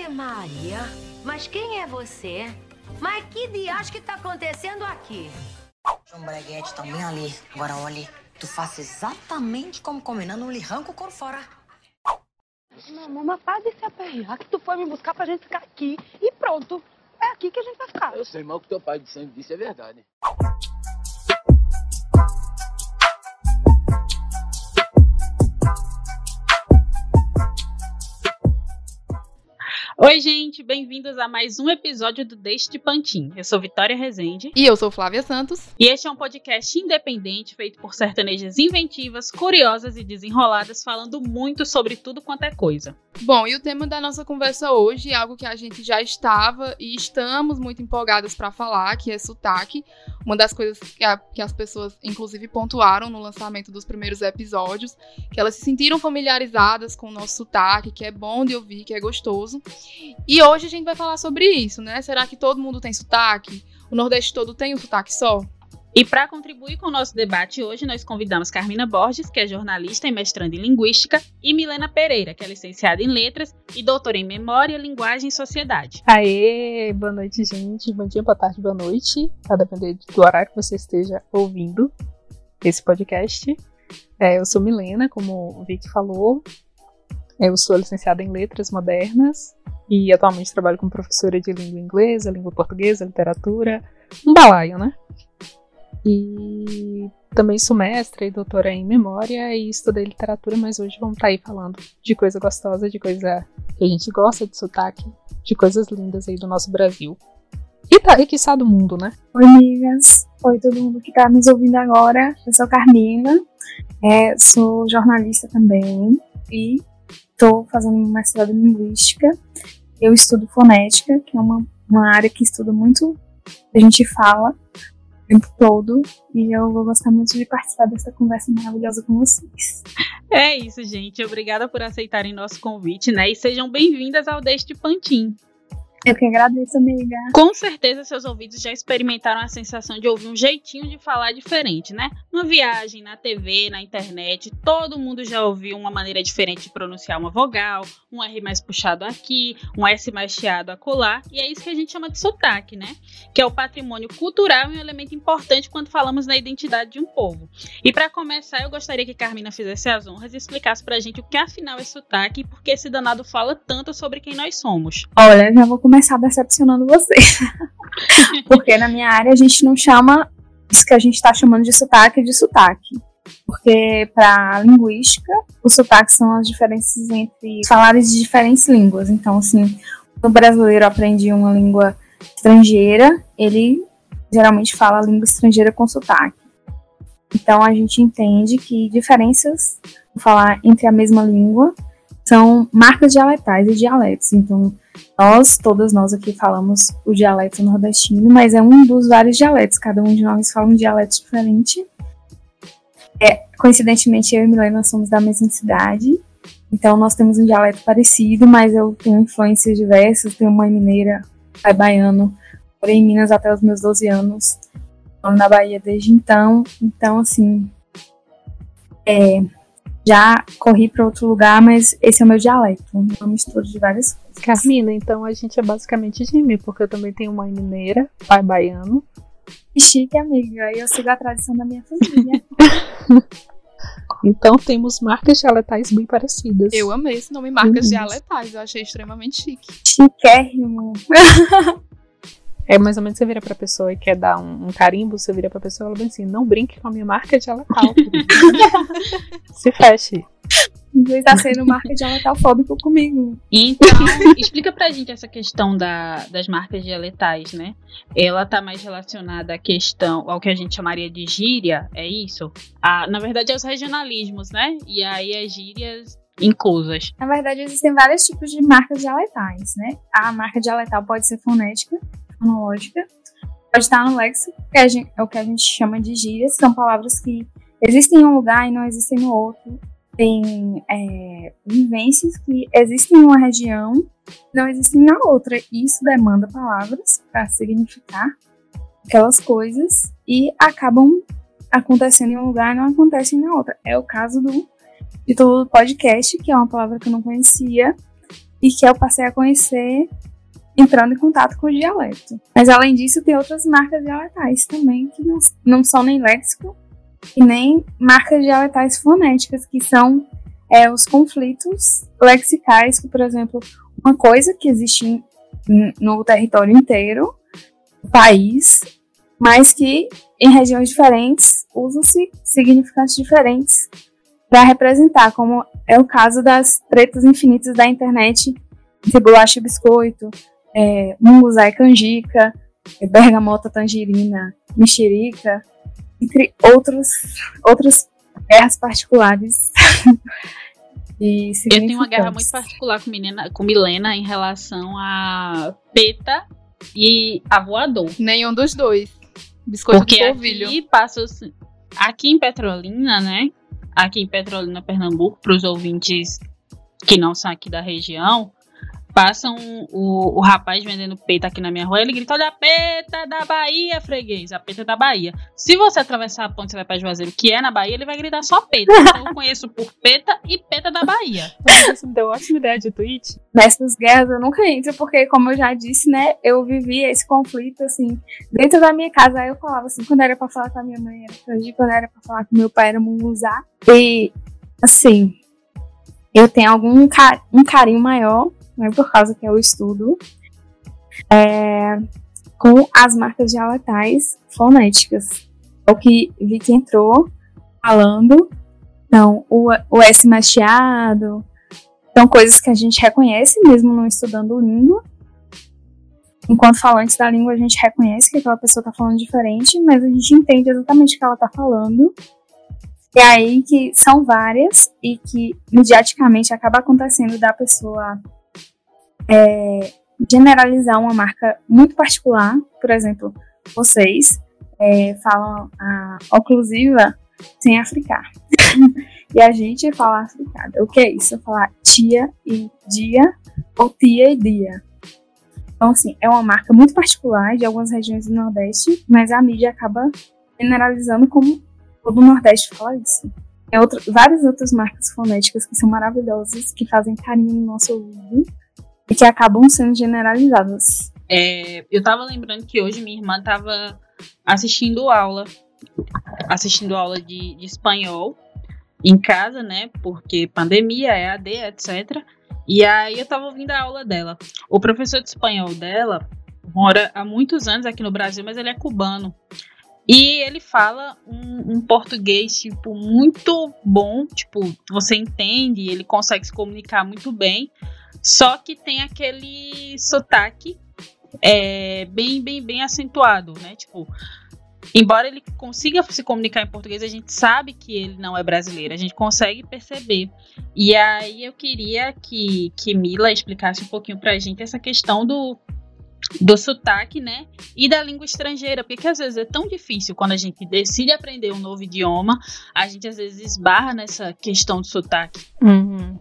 Ave Maria, mas quem é você? Mas que diacho que tá acontecendo aqui? João Breguete também ali. Agora olhe, tu faça exatamente como combinando, não lhe arranca o couro fora. Não, mas para de se aperrear, que tu foi me buscar pra gente ficar aqui e pronto. É aqui que a gente vai ficar. Eu sei, mas o que teu pai sempre disse é verdade. Oi, gente, bem-vindos a mais um episódio do Deixe de Pantin. Eu sou Vitória Rezende. E eu sou Flávia Santos. E este é um podcast independente feito por sertanejas inventivas, curiosas e desenroladas, falando muito sobre tudo quanto é coisa. Bom, e o tema da nossa conversa hoje é algo que a gente já estava e estamos muito empolgadas para falar, que é sotaque. Uma das coisas que as pessoas, inclusive, pontuaram no lançamento dos primeiros episódios, que elas se sentiram familiarizadas com o nosso sotaque, que é bom de ouvir, que é gostoso. E hoje a gente vai falar sobre isso, né? Será que todo mundo tem sotaque? O Nordeste todo tem um sotaque só? E para contribuir com o nosso debate hoje, nós convidamos Carmina Borges, que é jornalista e mestranda em Linguística, e Milena Pereira, que é licenciada em Letras e doutora em Memória, Linguagem e Sociedade. Aê, boa noite, gente. Bom dia, boa tarde, boa noite. A depender do horário que você esteja ouvindo esse podcast. Eu sou Milena, como o Vic falou. Eu sou licenciada em Letras Modernas e atualmente trabalho como professora de língua inglesa, língua portuguesa, literatura, um balaio, né? E também sou mestra e doutora em Memória e estudei literatura, mas hoje vamos estar aí falando de coisa gostosa, de coisa que a gente gosta, de sotaque, de coisas lindas aí do nosso Brasil. E quiçá do mundo, né? Oi, amigas. Oi, todo mundo que está nos ouvindo agora. Eu sou Carmina, sou jornalista também e estou fazendo um mestrado em Linguística. Eu estudo fonética, que é uma área que estuda muito, a gente fala o tempo todo, e eu vou gostar muito de participar dessa conversa maravilhosa com vocês. É isso, gente. Obrigada por aceitarem nosso convite, né? E sejam bem-vindas ao Deixe de Pantin. Eu que agradeço, amiga. Com certeza seus ouvidos já experimentaram a sensação de ouvir um jeitinho de falar diferente, né? Numa viagem, na TV, na internet, todo mundo já ouviu uma maneira diferente de pronunciar uma vogal, um R mais puxado aqui, um S mais chiado acolá, e é isso que a gente chama de sotaque, né? Que é o patrimônio cultural e um elemento importante quando falamos na identidade de um povo. E para começar, eu gostaria que Carmina fizesse as honras e explicasse pra gente o que afinal é sotaque e por que esse danado fala tanto sobre quem nós somos. Olha, já vou começar decepcionando vocês. Porque na minha área a gente não chama isso que a gente está chamando de sotaque. Porque para linguística, os sotaques são as diferenças entre falares de diferentes línguas. Então, assim, o brasileiro aprende uma língua estrangeira, ele geralmente fala a língua estrangeira com sotaque. Então, a gente entende que diferenças, vou falar, entre a mesma língua são marcas dialetais e dialetos. Então, todas nós aqui falamos o dialeto nordestino, mas é um dos vários dialetos. Cada um de nós fala um dialeto diferente. Coincidentemente, eu e Milena somos da mesma cidade, então nós temos um dialeto parecido, mas eu tenho influências diversas. Tenho mãe mineira, pai baiano, morei em Minas até os meus 12 anos, moro na Bahia desde então. Então, assim, já corri para outro lugar, mas esse é o meu dialeto, uma mistura de várias coisas. Carmina, então a gente é basicamente gêmeo, porque eu também tenho mãe mineira, pai baiano. Que chique, amiga. Eu sigo a tradição da minha família. Então temos marcas dialetais bem parecidas. Eu amei esse nome, marcas dialetais. Eu achei extremamente chique. Chiquérrimo. É mais ou menos, você vira pra pessoa e quer dar um carimbo, você vira pra pessoa e ela vem assim, não brinque com a minha marca dialetal. Se feche. Você está sendo marca dialetalfóbico comigo. Então, explica pra gente essa questão das marcas dialetais, né? Ela tá mais relacionada à questão, ao que a gente chamaria de gíria, é isso? Na verdade, aos regionalismos, né? E aí as gírias inclusas. Na verdade, existem vários tipos de marcas dialetais, né? A marca dialetal pode ser fonética, fonológica, pode estar no léxico, que é o que a gente chama de gírias, são palavras que existem em um lugar e não existem no outro. Tem vivências que existem em uma região e não existem na outra. E isso demanda palavras para significar aquelas coisas e acabam acontecendo em um lugar e não acontecem na outra. É o caso do título do podcast, que é uma palavra que eu não conhecia. e que eu passei a conhecer entrando em contato com o dialeto. Mas além disso, tem outras marcas dialetais também, que não são nem léxico e nem marcas dialetais fonéticas, que são os conflitos lexicais, que, por exemplo, uma coisa que existe no território inteiro do país, mas que em regiões diferentes usam-se significantes diferentes para representar, como é o caso das tretas infinitas da internet entre bolacha e biscoito, munguzá e canjica, bergamota, tangerina, mexerica, entre outras guerras particulares. E eu tenho uma guerra muito particular com Milena em relação a peta e avoador. Nenhum dos dois. Biscoito porque de polvilho. Aqui em Petrolina, né? Aqui em Petrolina, Pernambuco, para os ouvintes que não são aqui da região, passam o rapaz vendendo peta aqui na minha rua, ele grita: olha a peta da Bahia, freguês, a peta da Bahia. Se você atravessar a ponte, você vai para Juazeiro, que é na Bahia, ele vai gritar só peta. Então eu conheço por peta e peta da Bahia. Você me deu ótima ideia de tweet. Nessas guerras eu nunca entro, porque, como eu já disse, né, eu vivia esse conflito, assim, dentro da minha casa. Aí eu falava assim, quando era pra falar com a minha mãe era canjica, quando era pra falar com meu pai era munguzá. E, assim, eu tenho um carinho maior, né, por causa que eu estudo, com as marcas dialetais fonéticas. É o que Vicky entrou falando. Então, o S mastiado, são coisas que a gente reconhece mesmo não estudando língua. Enquanto falantes da língua, a gente reconhece que aquela pessoa está falando diferente, mas a gente entende exatamente o que ela está falando. E aí que são várias e que mediaticamente acaba acontecendo da pessoa generalizar uma marca muito particular. Por exemplo, vocês falam a oclusiva sem africar. E a gente fala africada. O que é isso? Falar tia e dia ou tia e dia. Então, assim, é uma marca muito particular de algumas regiões do Nordeste, mas a mídia acaba generalizando como todo o Nordeste fala isso. Tem várias outras marcas fonéticas que são maravilhosas, que fazem carinho no nosso ouvido e que acabam sendo generalizadas. Eu tava lembrando que hoje minha irmã tava assistindo aula de espanhol em casa, né? Porque pandemia, EAD, etc. E aí eu tava ouvindo a aula dela. O professor de espanhol dela mora há muitos anos aqui no Brasil, mas ele é cubano. E ele fala um português, tipo, muito bom. Tipo, você entende, ele consegue se comunicar muito bem. Só que tem aquele sotaque bem acentuado, né? Tipo, embora ele consiga se comunicar em português, a gente sabe que ele não é brasileiro. A gente consegue perceber. E aí eu queria que Mila explicasse um pouquinho pra gente essa questão do sotaque, né? E da língua estrangeira. Porque às vezes é tão difícil quando a gente decide aprender um novo idioma, a gente às vezes esbarra nessa questão do sotaque. Uhum.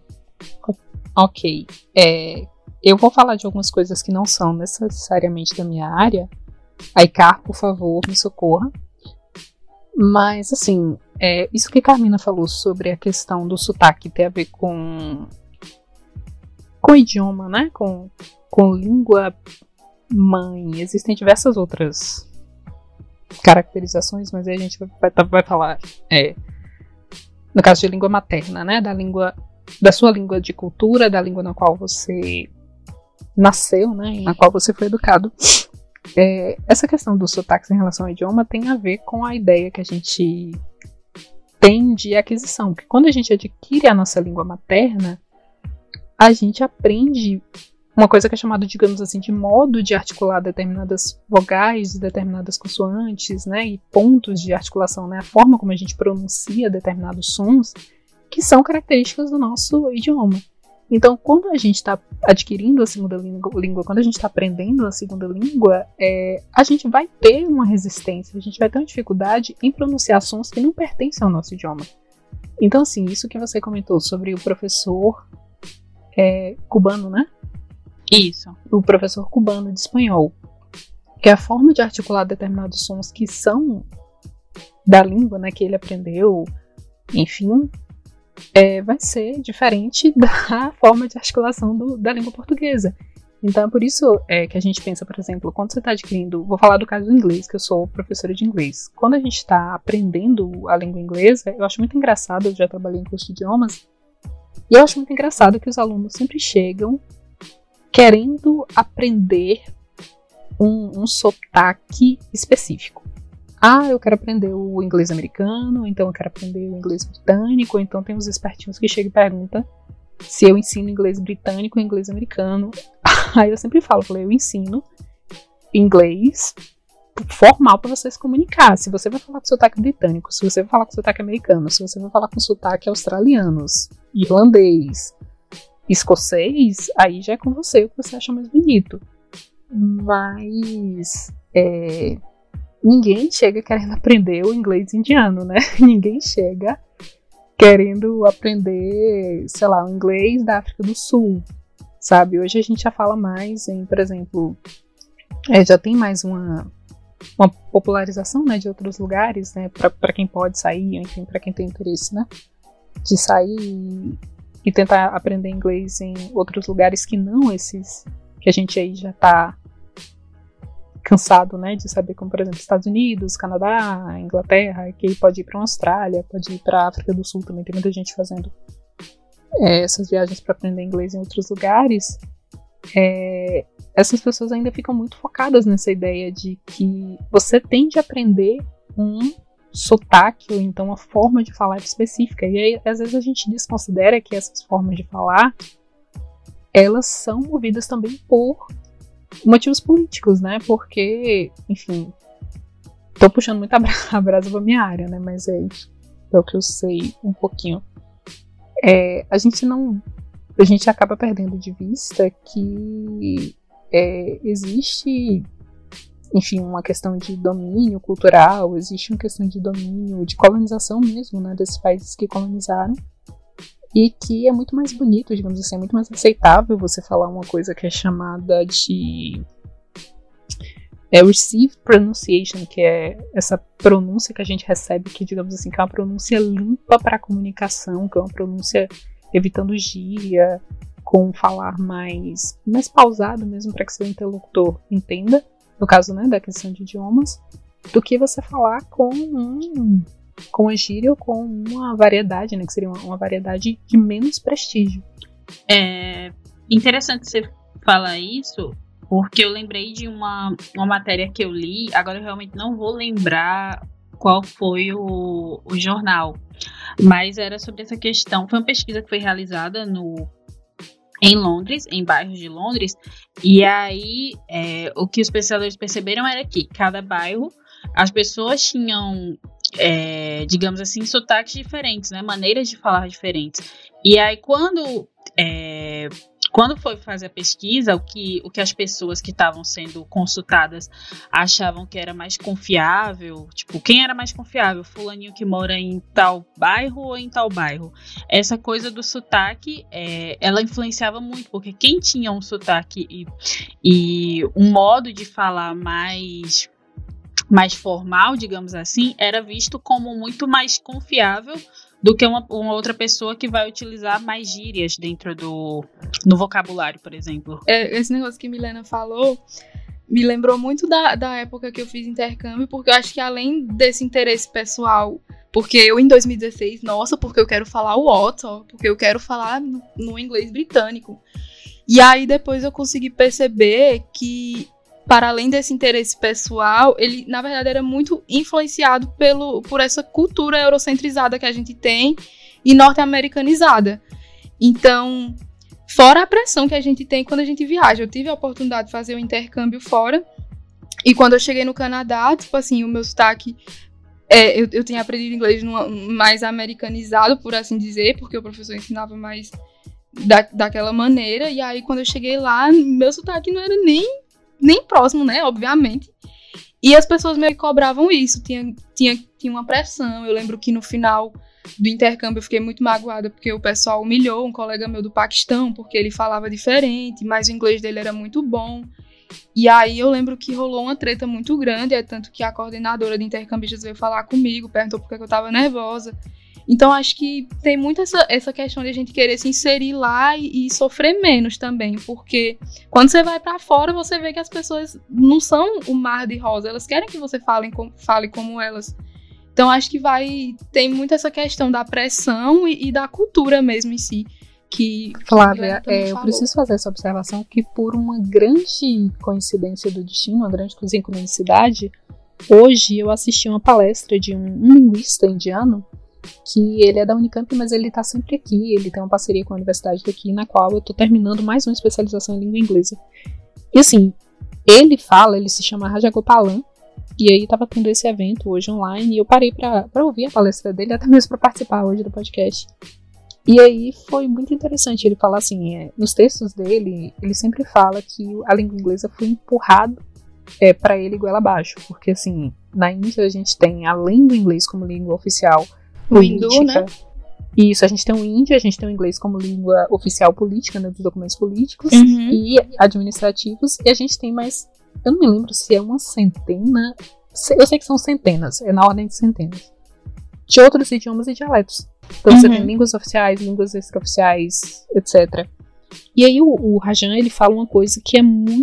Ok. Eu vou falar de algumas coisas que não são necessariamente da minha área. Aí, Car, por favor, me socorra. Mas, assim, isso que a Carmina falou sobre a questão do sotaque tem a ver com idioma, né? Com língua mãe. Existem diversas outras caracterizações, mas aí a gente vai falar, no caso de língua materna, né? Da sua língua de cultura, da língua na qual você nasceu, né? E na qual você foi educado. Essa questão dos sotaques em relação ao idioma tem a ver com a ideia que a gente tem de aquisição. Porque quando a gente adquire a nossa língua materna, a gente aprende uma coisa que é chamada, digamos assim, de modo de articular determinadas vogais, determinadas consoantes, né? E pontos de articulação, né? A forma como a gente pronuncia determinados sons, que são características do nosso idioma. Então, quando a gente está adquirindo a segunda língua, quando a gente está aprendendo a segunda língua, a gente vai ter uma resistência, a gente vai ter uma dificuldade em pronunciar sons que não pertencem ao nosso idioma. Então, assim, isso que você comentou sobre o professor cubano, né? Isso. O professor cubano de espanhol. Que a forma de articular determinados sons que são da língua, né, que ele aprendeu, enfim, vai ser diferente da forma de articulação da língua portuguesa. Então é por isso que a gente pensa, por exemplo, quando você está adquirindo, vou falar do caso do inglês, que eu sou professora de inglês. Quando a gente está aprendendo a língua inglesa, eu acho muito engraçado, eu já trabalhei em curso de idiomas, e eu acho muito engraçado que os alunos sempre chegam querendo aprender um sotaque específico. Eu quero aprender o inglês americano, então eu quero aprender o inglês britânico, então tem uns espertinhos que chegam e perguntam se eu ensino inglês britânico ou inglês americano. Aí eu sempre falo, eu ensino inglês formal para você se comunicar. Se você vai falar com sotaque britânico, se você vai falar com sotaque americano, se você vai falar com sotaque australianos, irlandês, escocês, aí já é com você o que você acha mais bonito. Mas ninguém chega querendo aprender o inglês indiano, né? Ninguém chega querendo aprender, sei lá, o inglês da África do Sul, sabe? Hoje a gente já fala mais em, por exemplo, já tem mais uma popularização, né, de outros lugares, né, para quem pode sair, enfim, para quem tem interesse, né, de sair e tentar aprender inglês em outros lugares que não esses que a gente aí já tá cansado, né, de saber, como por exemplo Estados Unidos, Canadá, Inglaterra, que pode ir para a Austrália, pode ir para a África do Sul também, tem muita gente fazendo essas viagens para aprender inglês em outros lugares. Essas pessoas ainda ficam muito focadas nessa ideia de que você tem de aprender um sotaque ou então uma forma de falar específica, e aí às vezes a gente desconsidera que essas formas de falar elas são movidas também por motivos políticos, né? Porque, enfim, tô puxando muito a brasa pra minha área, né? Mas é o que eu sei um pouquinho. A gente acaba perdendo de vista que existe, enfim, uma questão de domínio cultural, existe uma questão de domínio, de colonização mesmo, né? Desses países que colonizaram. E que é muito mais bonito, digamos assim, é muito mais aceitável você falar uma coisa que é chamada de received pronunciation, que é essa pronúncia que a gente recebe, que digamos assim, que é uma pronúncia limpa para a comunicação, que é uma pronúncia evitando gíria, com falar mais pausado mesmo para que seu interlocutor entenda, no caso, né, da questão de idiomas, do que você falar com a gíria ou com uma variedade, né, que seria uma variedade de menos prestígio. É interessante você falar isso, porque eu lembrei de uma matéria que eu li, agora eu realmente não vou lembrar qual foi o jornal, mas era sobre essa questão. Foi uma pesquisa que foi realizada em Londres, em bairros de Londres, e aí o que os pesquisadores perceberam era que cada bairro, as pessoas tinham, digamos assim, sotaques diferentes, né, maneiras de falar diferentes. E aí quando foi fazer a pesquisa, o que as pessoas que estavam sendo consultadas achavam que era mais confiável, tipo, quem era mais confiável? Fulaninho que mora em tal bairro ou em tal bairro? Essa coisa do sotaque, ela influenciava muito, porque quem tinha um sotaque e um modo de falar mais formal, digamos assim, era visto como muito mais confiável do que uma outra pessoa que vai utilizar mais gírias dentro no vocabulário, por exemplo. Esse negócio que Milena falou me lembrou muito da época que eu fiz intercâmbio, porque eu acho que além desse interesse pessoal, porque eu em 2016, porque eu quero falar o Otto, porque eu quero falar no inglês britânico. E aí depois eu consegui perceber que, para além desse interesse pessoal, ele, na verdade, era muito influenciado por essa cultura eurocentrizada que a gente tem e norte-americanizada. Então, fora a pressão que a gente tem quando a gente viaja. Eu tive a oportunidade de fazer um intercâmbio fora, e quando eu cheguei no Canadá, tipo assim, o meu sotaque, eu tinha aprendido inglês mais americanizado, por assim dizer, porque o professor ensinava mais daquela maneira, e aí quando eu cheguei lá, meu sotaque não era nem próximo, né, obviamente. E as pessoas meio que cobravam isso, tinha uma pressão. Eu lembro que no final do intercâmbio eu fiquei muito magoada, porque o pessoal humilhou um colega meu do Paquistão, porque ele falava diferente, mas o inglês dele era muito bom. E aí eu lembro que rolou uma treta muito grande, tanto que a coordenadora de intercambistas veio falar comigo, perguntou por que eu tava nervosa. Então, acho que tem muito essa questão de a gente querer se inserir lá e sofrer menos também, porque quando você vai pra fora, você vê que as pessoas não são o mar de rosa, elas querem que você fale como elas. Então, acho que tem muito essa questão da pressão e da cultura mesmo em si. Que Flávia, eu preciso fazer essa observação que por uma grande coincidência do destino, uma grande sincronicidade, hoje eu assisti uma palestra de um linguista indiano, que ele é da Unicamp, mas ele está sempre aqui, ele tem uma parceria com a universidade daqui, na qual eu estou terminando mais uma especialização em língua inglesa. E assim, ele se chama Rajagopalan, e aí estava tendo esse evento hoje online, e eu parei para ouvir a palestra dele, até mesmo para participar hoje do podcast. E aí foi muito interessante ele falar assim, nos textos dele, ele sempre fala que a língua inglesa foi empurrado para ele goela abaixo, porque assim, na Índia a gente tem, além do inglês como língua oficial o hindu, né? Isso, a gente tem o hindi, a gente tem o inglês como língua oficial política, né, dos documentos políticos e administrativos, e a gente tem mais, eu não me lembro se é uma centena, eu sei que são centenas, é na ordem de centenas, de outros idiomas e dialetos. Então você tem línguas oficiais, línguas extraoficiais, etc. E aí o Rajan, ele fala uma coisa que é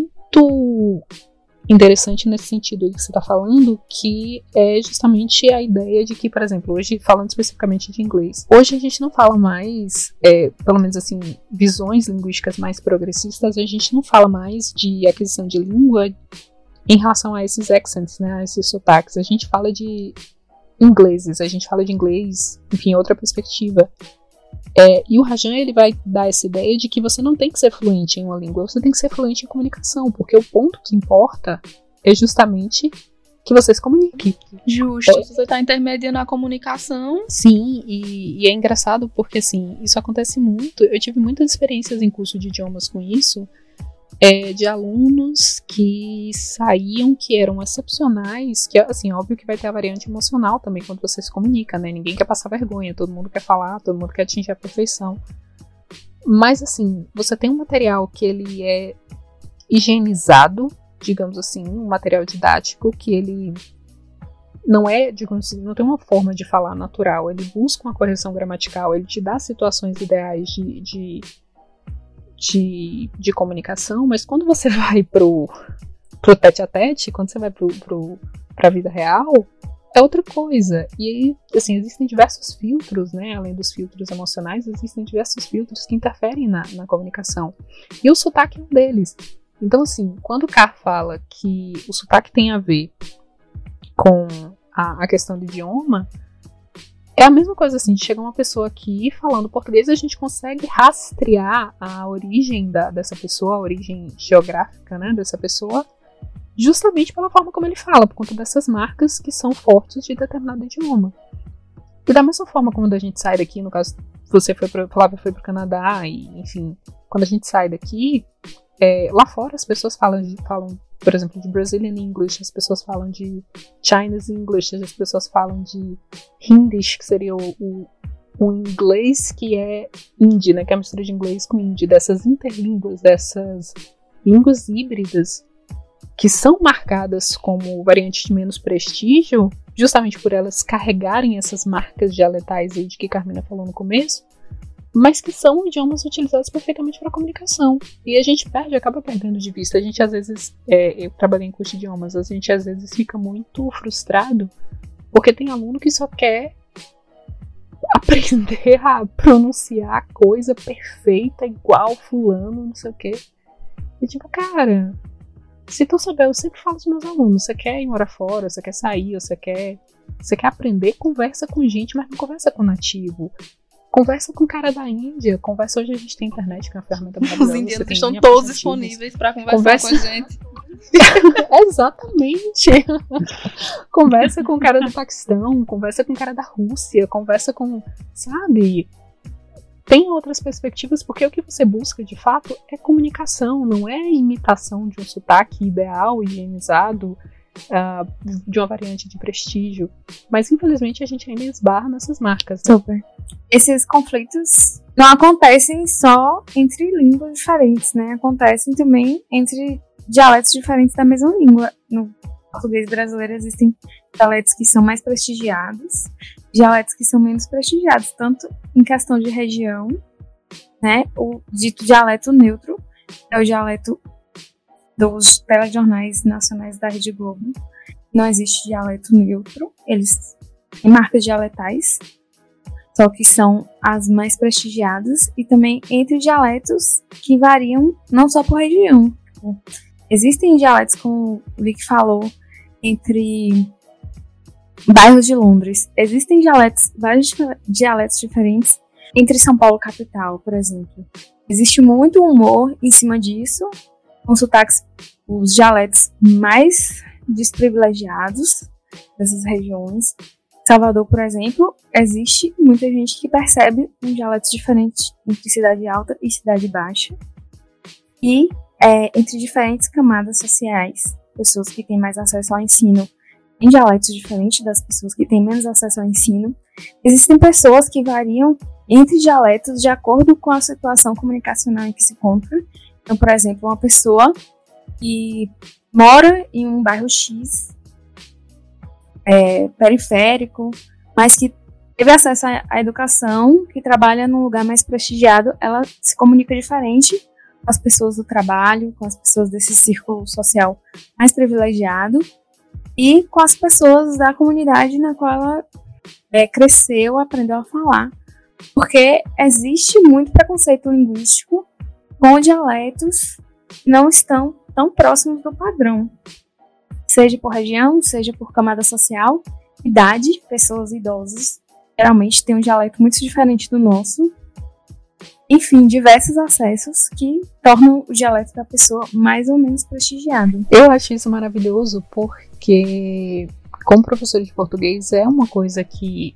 muito interessante nesse sentido que você está falando, que é justamente a ideia de que, por exemplo, hoje, falando especificamente de inglês, hoje a gente não fala mais, pelo menos assim, visões linguísticas mais progressistas, a gente não fala mais de aquisição de língua em relação a esses accents, né, a esses sotaques. A gente fala de ingleses, a gente fala de inglês, enfim, outra perspectiva. E o Rajan, ele vai dar essa ideia de que você não tem que ser fluente em uma língua, você tem que ser fluente em comunicação, porque o ponto que importa é justamente que você se comunique. Justo, você está intermediando a comunicação. Sim, e é engraçado porque, assim, isso acontece muito. Eu tive muitas experiências em curso de idiomas com isso, de alunos que saíam, que eram excepcionais, que, assim, óbvio que vai ter a variante emocional também quando você se comunica, né? Ninguém quer passar vergonha, todo mundo quer falar, todo mundo quer atingir a perfeição. Mas, assim, você tem um material que ele é higienizado, digamos assim, um material didático que ele não é, digamos assim, não tem uma forma de falar natural, ele busca uma correção gramatical, ele te dá situações ideais de comunicação, mas quando você vai pro tete-a-tete, quando você vai pra vida real, é outra coisa. E aí, assim, existem diversos filtros, né? Além dos filtros emocionais, existem diversos filtros que interferem na comunicação. E o sotaque é um deles. Então, assim, quando o Carr fala que o sotaque tem a ver com a questão do idioma, é a mesma coisa, assim, de chegar uma pessoa aqui falando português, a gente consegue rastrear a origem dessa pessoa, a origem geográfica, né, dessa pessoa, justamente pela forma como ele fala, por conta dessas marcas que são fortes de determinado idioma. E da mesma forma como a gente sai daqui, no caso, Flávia foi pro Canadá, e enfim, quando a gente sai daqui, lá fora as pessoas falam, por exemplo, de Brazilian English, as pessoas falam de Chinese English, as pessoas falam de Hindi, que seria o inglês que é hindi, né, que é a mistura de inglês com hindi, dessas interlínguas, dessas línguas híbridas, que são marcadas como variantes de menos prestígio, justamente por elas carregarem essas marcas dialetais aí de que Carmina falou no começo, mas que são idiomas utilizados perfeitamente para comunicação. E a gente acaba perdendo de vista. A gente às vezes, eu trabalhei em curso de idiomas, a gente às vezes fica muito frustrado, porque tem aluno que só quer aprender a pronunciar a coisa perfeita, igual fulano, não sei o quê. E tipo, cara, se tu souber, eu sempre falo dos meus alunos, você quer ir morar fora, você quer sair, você quer aprender, conversa com gente, mas não conversa com nativo. Conversa com o cara da Índia, hoje a gente tem internet, que é uma ferramenta maravilhosa. Os indianos estão todos disponíveis para conversar com a gente. Exatamente. Conversa com o cara do Paquistão, conversa com o cara da Rússia, conversa com, sabe? Tem outras perspectivas, porque o que você busca, de fato, é comunicação, não é imitação de um sotaque ideal, higienizado, de uma variante de prestígio, mas infelizmente a gente ainda esbarra nessas marcas. Super. Esses conflitos não acontecem só entre línguas diferentes, né? Acontecem também entre dialetos diferentes da mesma língua. No português brasileiro existem dialetos que são mais prestigiados dialetos que são menos prestigiados, tanto em questão de região, né? O dito dialeto neutro é o dialeto dos telejornais nacionais da Rede Globo. Não existe dialeto neutro, eles têm marcas dialetais, só que são as mais prestigiadas, e também entre dialetos que variam não só por região. Existem dialetos, como o Vic falou, entre bairros de Londres. Existem vários dialetos diferentes entre São Paulo e capital, por exemplo. Existe muito humor em cima disso, com sotaques, os dialetos mais desprivilegiados dessas regiões. Salvador, por exemplo, existe muita gente que percebe um dialeto diferente entre cidade alta e cidade baixa. E entre diferentes camadas sociais, pessoas que têm mais acesso ao ensino em dialetos diferentes das pessoas que têm menos acesso ao ensino. Existem pessoas que variam entre dialetos de acordo com a situação comunicacional em que se encontra. Então, por exemplo, uma pessoa que mora em um bairro X, periférico, mas que teve acesso à educação, que trabalha num lugar mais prestigiado, ela se comunica diferente com as pessoas do trabalho, com as pessoas desse círculo social mais privilegiado e com as pessoas da comunidade na qual ela cresceu, aprendeu a falar. Porque existe muito preconceito linguístico com dialetos que não estão tão próximos do padrão. Seja por região, seja por camada social, idade, pessoas idosas geralmente têm um dialeto muito diferente do nosso. Enfim, diversos acessos que tornam o dialeto da pessoa mais ou menos prestigiado. Eu acho isso maravilhoso porque, como professora de português, é uma coisa que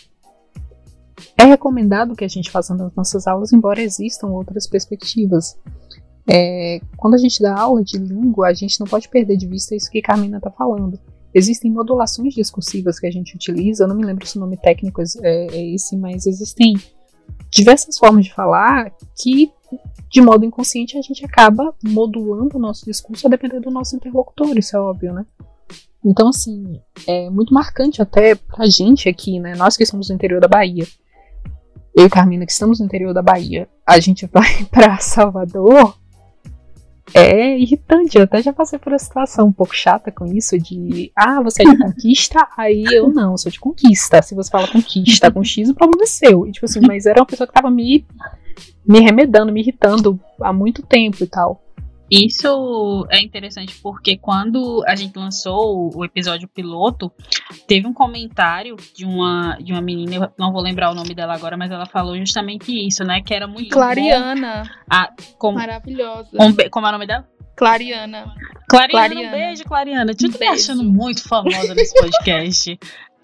é recomendado que a gente faça nas nossas aulas, embora existam outras perspectivas. Quando a gente dá aula de língua, a gente não pode perder de vista isso que Carmina está falando. Existem modulações discursivas que a gente utiliza, eu não me lembro se o nome técnico é esse, mas existem diversas formas de falar que, de modo inconsciente, a gente acaba modulando o nosso discurso a depender do nosso interlocutor, isso é óbvio, né? Então, assim, é muito marcante até pra gente aqui, né? Nós que estamos no interior da Bahia, eu e Carmina que estamos no interior da Bahia, a gente vai pra Salvador, é irritante. Eu até já passei por uma situação um pouco chata com isso de, você é de conquista? Aí eu não, sou de conquista. Se você fala conquista com X, o problema é seu. E tipo assim, mas era uma pessoa que tava me remedando, me irritando há muito tempo e tal. Isso é interessante porque quando a gente lançou o episódio piloto, teve um comentário de uma menina, eu não vou lembrar o nome dela agora, mas ela falou justamente isso, né? Que era muito Clariana. Maravilhosa. Como é o nome dela? Clariana. Um beijo, Clariana. Tu tá me achando muito famosa nesse podcast.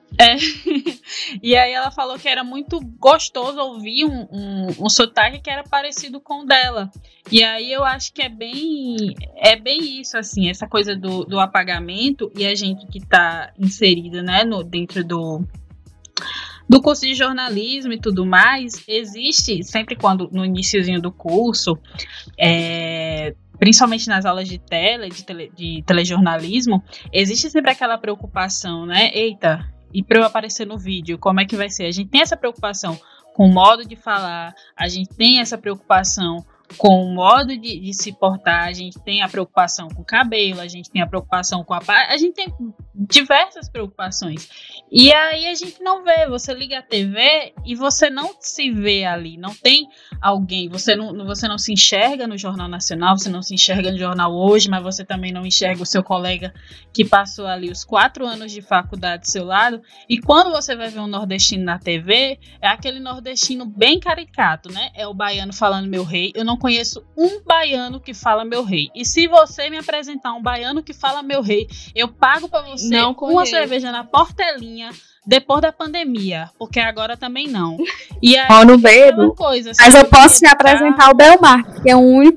E aí ela falou que era muito gostoso ouvir um sotaque que era parecido com o dela. E aí eu acho que é bem isso, assim, essa coisa do apagamento, e a gente que tá inserida, né, dentro do curso de jornalismo e tudo mais, existe sempre quando no iniciozinho do curso, principalmente nas aulas de telejornalismo, existe sempre aquela preocupação, né? Eita, e para eu aparecer no vídeo, como é que vai ser? A gente tem essa preocupação com o modo de falar, a gente tem essa preocupação com o modo de se portar, a gente tem a preocupação com o cabelo, a gente tem a preocupação com a gente tem diversas preocupações. E aí a gente não vê, você liga a TV e você não se vê ali, não tem alguém, você não se enxerga no Jornal Nacional, você não se enxerga no Jornal Hoje, mas você também não enxerga o seu colega que passou ali os 4 anos de faculdade do seu lado. E quando você vai ver um nordestino na TV, é aquele nordestino bem caricato, né? É o baiano falando meu rei. Eu não conheço um baiano que fala meu rei. E se você me apresentar um baiano que fala meu rei, eu pago pra você uma cerveja na Portelinha depois da pandemia, porque agora também não. E aí, no bebo, coisa, mas eu posso te apresentar o Belmar, que é o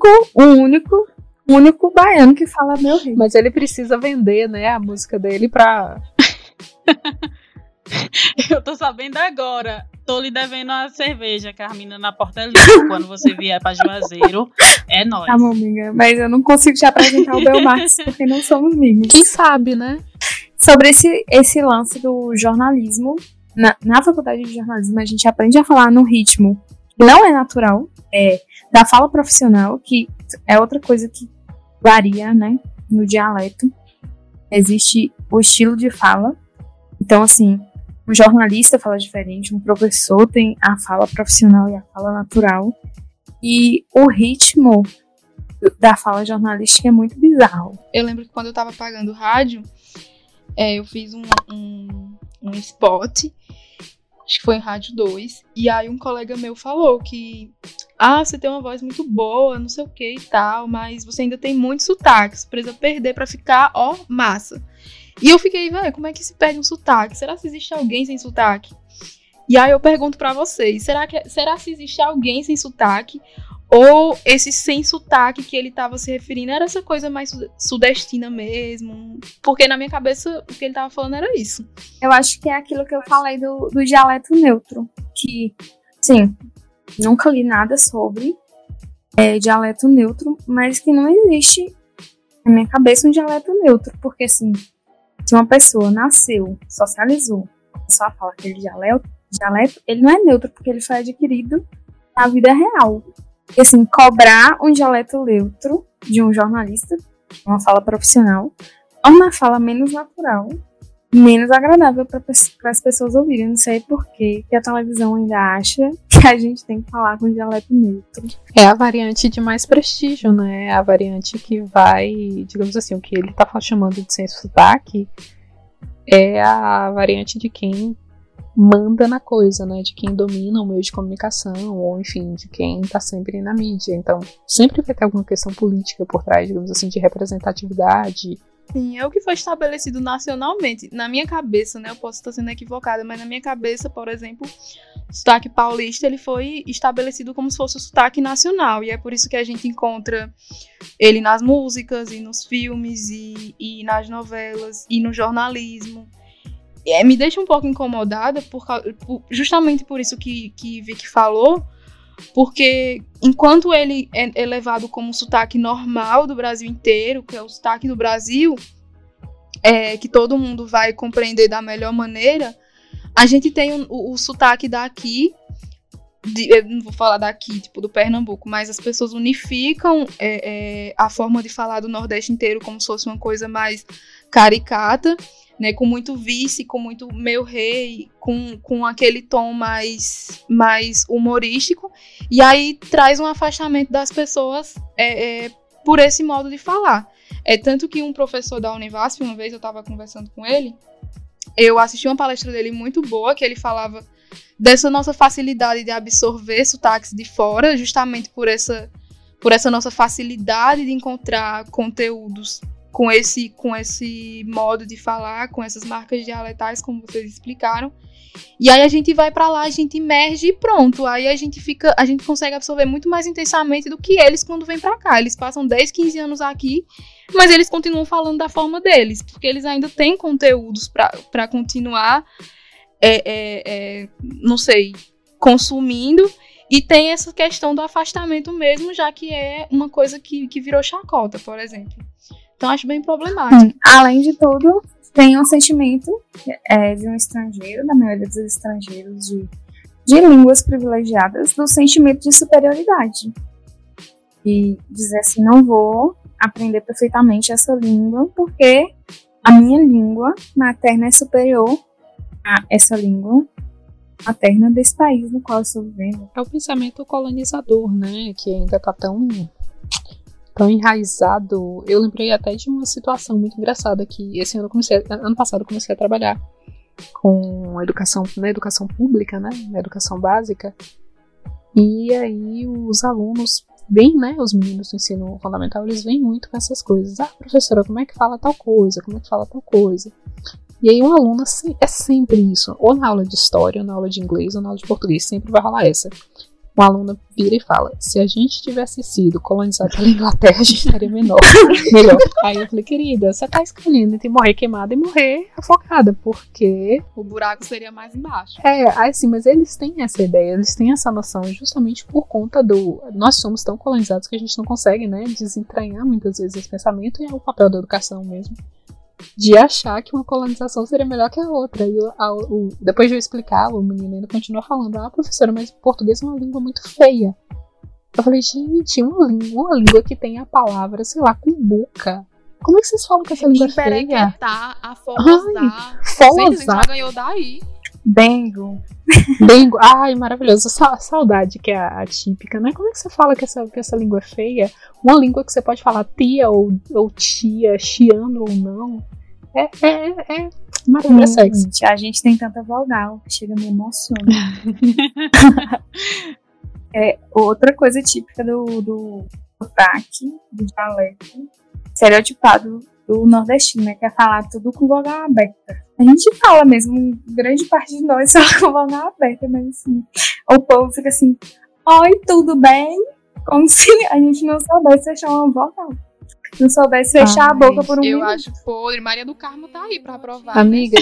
único baiano que fala meu rei. Mas ele precisa vender, né, a música dele pra... Eu tô sabendo agora. Tô lhe devendo uma cerveja, Carmina, na Portelinha. Quando você vier pra Juazeiro, é nóis. Tá bom, amiga. Mas eu não consigo te apresentar o Belmar, porque não somos amigos. Quem sabe, né? Sobre esse lance do jornalismo, Na faculdade de jornalismo, a gente aprende a falar num ritmo que não é natural, da fala profissional, que é outra coisa que varia, né, no dialeto. Existe o estilo de fala. Então, assim, um jornalista fala diferente, um professor tem a fala profissional e a fala natural. E o ritmo da fala jornalística é muito bizarro. Eu lembro que quando eu tava pagando rádio, eu fiz um spot, acho que foi em Rádio 2, e aí um colega meu falou que você tem uma voz muito boa, não sei o que e tal, mas você ainda tem muito sotaque, você precisa perder pra ficar, massa. E eu fiquei, velho, como é que se perde um sotaque? Será que existe alguém sem sotaque? E aí eu pergunto pra vocês, será se existe alguém sem sotaque? Ou esse sem sotaque que ele tava se referindo era essa coisa mais sudestina mesmo? Porque na minha cabeça o que ele tava falando era isso. Eu acho que é aquilo que eu falei do dialeto neutro. Que, sim, nunca li nada sobre dialeto neutro, mas que não existe na minha cabeça um dialeto neutro. Porque, assim, se uma pessoa nasceu, socializou, só fala aquele dialeto, ele não é neutro, porque ele foi adquirido na vida real. E, assim, cobrar um dialeto neutro de um jornalista, uma fala profissional, é uma fala menos natural, menos agradável para as pessoas ouvirem. Não sei por que a televisão ainda acha que a gente tem que falar com dialeto neutro. É a variante de mais prestígio, né? A variante que vai, digamos assim, o que ele tá chamando de sem sotaque é a variante de quem manda na coisa, né? De quem domina o meio de comunicação, ou enfim, de quem tá sempre na mídia. Então, sempre vai ter alguma questão política por trás, digamos assim, de representatividade. Sim, é o que foi estabelecido nacionalmente. Na minha cabeça, né? Eu posso estar sendo equivocada, mas na minha cabeça, por exemplo, o sotaque paulista, ele foi estabelecido como se fosse o sotaque nacional. E é por isso que a gente encontra ele nas músicas, e nos filmes, e nas novelas, e no jornalismo. Me deixa um pouco incomodada, justamente por isso que Vicky falou, porque enquanto ele é levado como um sotaque normal do Brasil inteiro, que é o sotaque do Brasil, que todo mundo vai compreender da melhor maneira, a gente tem o sotaque daqui, eu não vou falar daqui, tipo do Pernambuco, mas as pessoas unificam a forma de falar do Nordeste inteiro como se fosse uma coisa mais caricata, né, com muito vice, com muito meu rei, com aquele tom mais humorístico, e aí traz um afastamento das pessoas por esse modo de falar. Tanto que um professor da Univasf, uma vez eu estava conversando com ele, eu assisti uma palestra dele muito boa, que ele falava dessa nossa facilidade de absorver sotaques de fora, justamente por essa nossa facilidade de encontrar conteúdos com esse modo de falar, com essas marcas dialetais, como vocês explicaram. E aí a gente vai pra lá, a gente imerge e pronto. Aí a gente consegue absorver muito mais intensamente do que eles quando vêm pra cá. Eles passam 10, 15 anos aqui, mas eles continuam falando da forma deles, porque eles ainda têm conteúdos pra continuar, não sei, consumindo. E tem essa questão do afastamento mesmo, já que é uma coisa que virou chacota, por exemplo. Então, acho bem problemático. Além de tudo, tem um sentimento de um estrangeiro, da maioria dos estrangeiros de línguas privilegiadas, do sentimento de superioridade. E dizer assim, não vou aprender perfeitamente essa língua, porque a minha língua materna é superior a essa língua materna desse país no qual eu estou vivendo. É o pensamento colonizador, né? Que ainda tá tão enraizado. Eu lembrei até de uma situação muito engraçada que ano passado eu comecei a trabalhar com educação, na educação pública, né, na educação básica, e aí os alunos vêm, né, os meninos do ensino fundamental, eles vêm muito com essas coisas. Professora, como é que fala tal coisa? Como é que fala tal coisa? E aí um aluno, é sempre isso, ou na aula de história, ou na aula de inglês, ou na aula de português, sempre vai rolar essa. Um aluno vira e fala, se a gente tivesse sido colonizado pela Inglaterra, a gente estaria melhor. Aí eu falei, querida, você tá escolhendo entre morrer queimada e morrer afogada, porque o buraco seria mais embaixo. Assim, mas eles têm essa ideia, eles têm essa noção, justamente por conta nós somos tão colonizados que a gente não consegue, né, desentranhar muitas vezes esse pensamento, e é o papel da educação mesmo, de achar que uma colonização seria melhor que a outra. E depois de eu explicar, o menino ainda continua falando: professora, mas português é uma língua muito feia. Eu falei: gente, uma língua que tem a palavra, sei lá, cumbuca. Como é que vocês falam que essa língua é feia? Afolosar. Você já ganhou daí. Bengo. Ai, maravilhoso. Saudade, que é a típica, né? Como é que você fala que essa língua é feia? Uma língua que você pode falar tia ou tia, chiando ou não. É maravilhoso. Sexo. A gente tem tanta vogal que chega me emociona. Outra coisa típica do sotaque, do dialeto, estereotipado do nordestino, né? Que é falar tudo com vogal aberta. A gente fala mesmo, grande parte de nós fala com vogal aberta, mas assim, o povo fica assim: oi, tudo bem? Como se a gente não soubesse fechar uma vogal. Não soubesse fechar a boca por um minuto. Eu acho podre. Maria do Carmo tá aí pra provar. Amiga.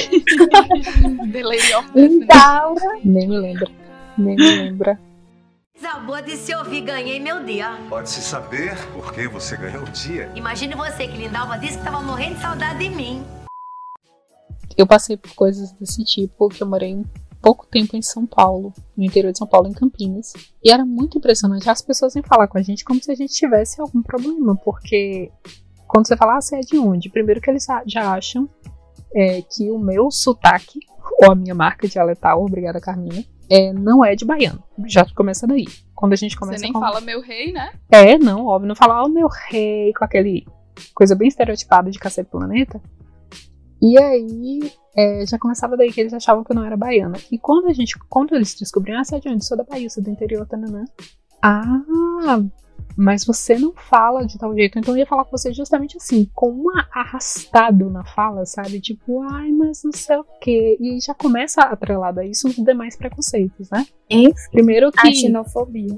Então, Nem me lembra. Acabou de se ouvir, ganhei meu dia. Pode-se saber por que você ganhou o dia? Imagine você que Lindalva disse que tava morrendo de saudade de mim. Eu passei por coisas desse tipo, que eu morei um pouco tempo em São Paulo, no interior de São Paulo, em Campinas. E era muito impressionante. As pessoas vêm falar com a gente como se a gente tivesse algum problema, porque quando você fala, você é de onde? Primeiro que eles já acham que o meu sotaque, ou a minha marca dialetal, obrigada Carminha, não é de baiano. Já começa daí. Quando a gente começa Você nem fala meu rei, né? Não, óbvio, não fala meu rei, com aquele coisa bem estereotipada de Cacete Planeta. E aí, já começava daí que eles achavam que eu não era baiana. E quando eles descobriram, você é de onde? Sou da Bahia, sou do interior, tananã. Mas você não fala de tal jeito. Então eu ia falar com você justamente assim, com um arrastado na fala, sabe? Tipo, ai, mas não sei o quê. E já começa atrelado a isso os demais preconceitos, né? Primeiro que... A xenofobia.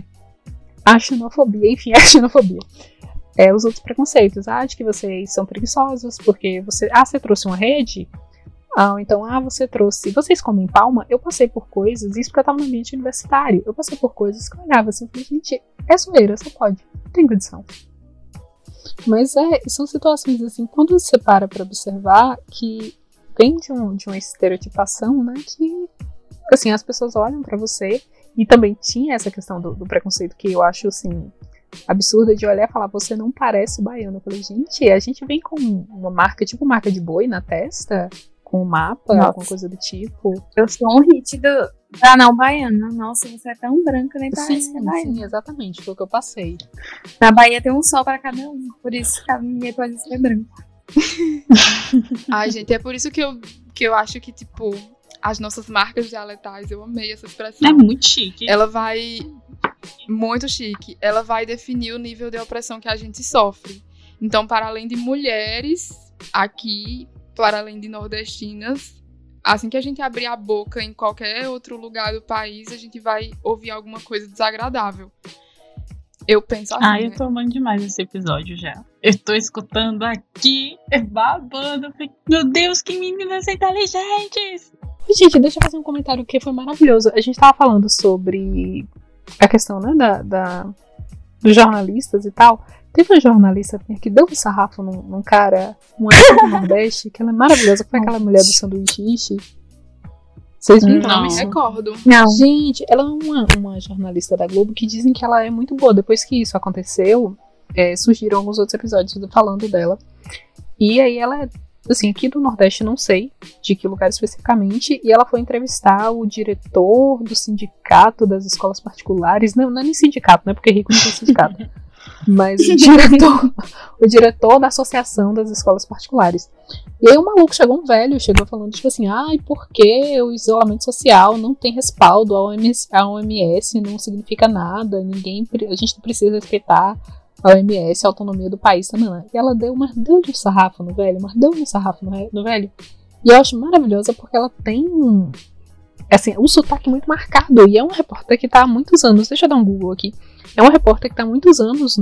A xenofobia, enfim, a xenofobia. Os outros preconceitos. De que vocês são preguiçosos, porque você trouxe uma rede... Então, você trouxe... Vocês comem palma? Eu passei por coisas... Isso porque eu tava no ambiente universitário. Eu passei por coisas que eu olhava assim... Eu falei, gente, é zoeira, só pode. Não tem condição. Mas são situações assim... Quando você para pra observar... Que vem de uma estereotipação, né? Que, assim, as pessoas olham pra você... E também tinha essa questão do preconceito... Que eu acho, assim... absurda de olhar e falar, você não parece baiano. Eu falei, gente, a gente vem com uma marca... Tipo marca de boi na testa... Com um mapa, alguma coisa do tipo. Eu sou um hit da não baiana. Nossa, você é tão branca, nem parece que é baiana. Sim, exatamente, foi o que eu passei. Na Bahia tem um sol para cada um, por isso que ninguém pode ser branco. Ai, gente, é por isso que eu acho que, tipo, as nossas marcas dialetais, eu amei essa expressão. É muito chique. Ela vai... Muito chique. Ela vai definir o nível de opressão que a gente sofre. Então, para além de mulheres, aqui... para além de nordestinas, assim que a gente abrir a boca em qualquer outro lugar do país, a gente vai ouvir alguma coisa desagradável. Eu penso assim, eu tô amando demais esse episódio já. Eu tô escutando aqui, babando. Meu Deus, que meninas inteligentes! Gente, deixa eu fazer um comentário que foi maravilhoso. A gente tava falando sobre a questão, né, dos jornalistas e tal. Teve uma jornalista que deu um sarrafo num cara, uma do Nordeste, que ela é maravilhosa, que foi aquela mulher do sanduíche ishi. Vocês viram? Não me recordo. Não. Gente, ela é uma jornalista da Globo que dizem que ela é muito boa. Depois que isso aconteceu, surgiram alguns outros episódios falando dela. E aí ela, assim, aqui do Nordeste, não sei de que lugar especificamente, e ela foi entrevistar o diretor do sindicato das escolas particulares. Não é nem sindicato, né? Porque rico não tem sindicato. Mas o diretor da associação das escolas particulares. E aí o maluco chegou falando tipo assim, porque o isolamento social não tem respaldo, a OMS não significa nada, a gente não precisa respeitar a OMS, a autonomia do país também. E ela deu de sarrafo no velho, no velho. E eu acho maravilhosa porque ela tem um sotaque muito marcado, e é uma repórter que tá há muitos anos, deixa eu dar um Google aqui, é uma repórter que tá há muitos anos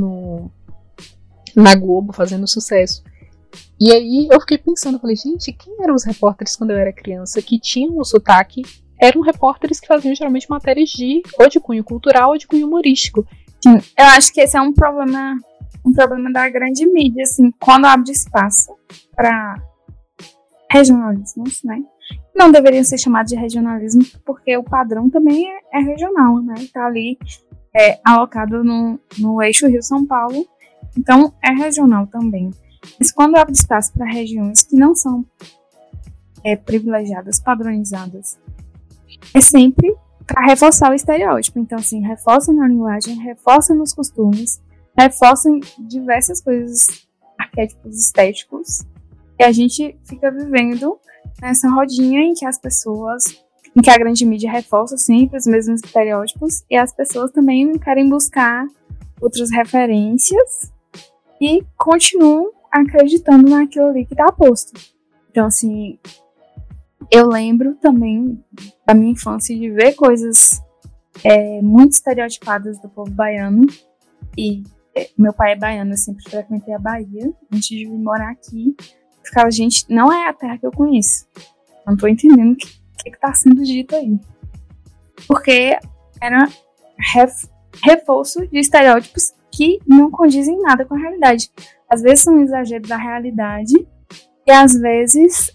na Globo, fazendo sucesso. E aí eu fiquei pensando, falei, gente, quem eram os repórteres quando eu era criança que tinham o sotaque? Eram repórteres que faziam geralmente matérias ou de cunho cultural ou de cunho humorístico. Sim, eu acho que esse é um problema um problema da grande mídia, assim, quando abre espaço para regionalismos, né? Não deveriam ser chamados de regionalismo, porque o padrão também é regional, né? Tá ali alocado no eixo Rio-São Paulo, então é regional também. Mas quando abre espaço para regiões que não são privilegiadas, padronizadas, é sempre para reforçar o estereótipo. Então, assim, reforça na linguagem, reforça nos costumes, reforça em diversas coisas, arquétipos estéticos, e a gente fica vivendo nessa rodinha em que a grande mídia reforça sempre os mesmos estereótipos, e as pessoas também querem buscar outras referências e continuam acreditando naquilo ali que está posto. Então, assim, eu lembro também da minha infância de ver coisas muito estereotipadas do povo baiano, e meu pai é baiano, eu sempre frequentei a Bahia antes de vir morar aqui. Ficava, gente, não é a terra que eu conheço. Não tô entendendo o que tá sendo dito aí. Porque era reforço de estereótipos que não condizem nada com a realidade. Às vezes são exageros da realidade e às vezes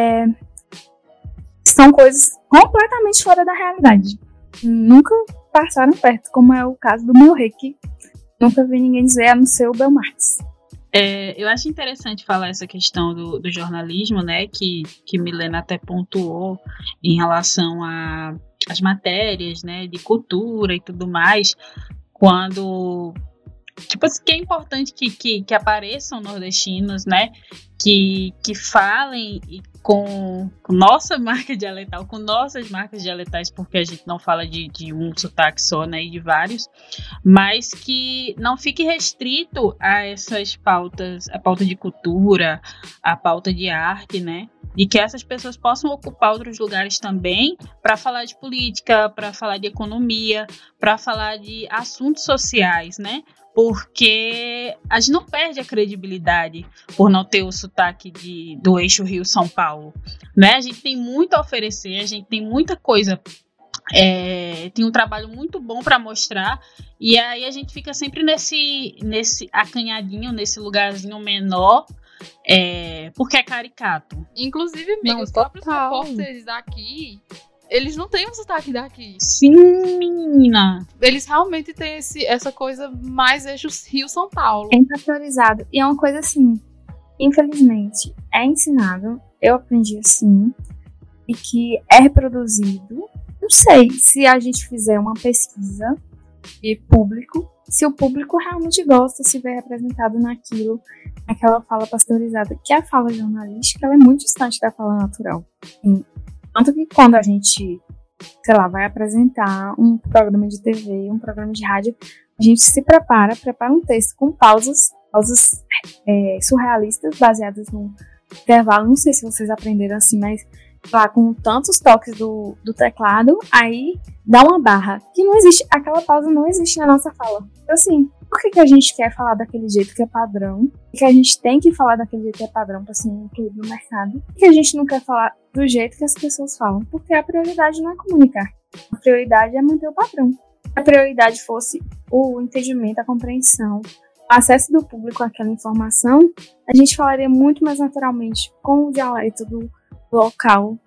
são coisas completamente fora da realidade. Nunca passaram perto, como é o caso do meu rei, que nunca vi ninguém dizer a não ser o Belmarx. Eu acho interessante falar essa questão do jornalismo, né, que Milena até pontuou em relação às matérias, né, de cultura e tudo mais, quando, tipo assim, que é importante que apareçam nordestinos, né, que falem com nossa marca dialetal, com nossas marcas dialetais, porque a gente não fala de um sotaque só, né, e de vários, mas que não fique restrito a essas pautas, a pauta de cultura, a pauta de arte, né, e que essas pessoas possam ocupar outros lugares também para falar de política, para falar de economia, para falar de assuntos sociais, né, porque a gente não perde a credibilidade por não ter o sotaque do eixo Rio-São Paulo, né? A gente tem muito a oferecer, a gente tem muita coisa, tem um trabalho muito bom para mostrar, e aí a gente fica sempre nesse acanhadinho, nesse lugarzinho menor, porque é caricato. Inclusive, amigos, os próprios repórteres daqui, eles não têm um sotaque daqui. Sim, menina. Eles realmente têm essa coisa mais eixo Rio-São Paulo. É interiorizado. E é uma coisa assim, infelizmente, é ensinado, eu aprendi assim, e que é reproduzido. Não sei se a gente fizer uma pesquisa de público, se o público realmente gosta, se vê representado naquela fala pasteurizada, que a fala jornalística ela é muito distante da fala natural. Tanto que quando a gente, sei lá, vai apresentar um programa de TV, um programa de rádio, a gente se prepara um texto com pausas surrealistas, baseadas no intervalo. Não sei se vocês aprenderam assim, mas lá com tantos toques do teclado, aí dá uma barra que não existe, aquela pausa não existe na nossa fala. Então, assim, por que a gente quer falar daquele jeito que é padrão? Que a gente tem que falar daquele jeito que é padrão para ser incluído no mercado? Que a gente não quer falar do jeito que as pessoas falam? Porque a prioridade não é comunicar. A prioridade é manter o padrão. Se a prioridade fosse o entendimento, a compreensão, o acesso do público àquela informação, a gente falaria muito mais naturalmente com o dialeto do local.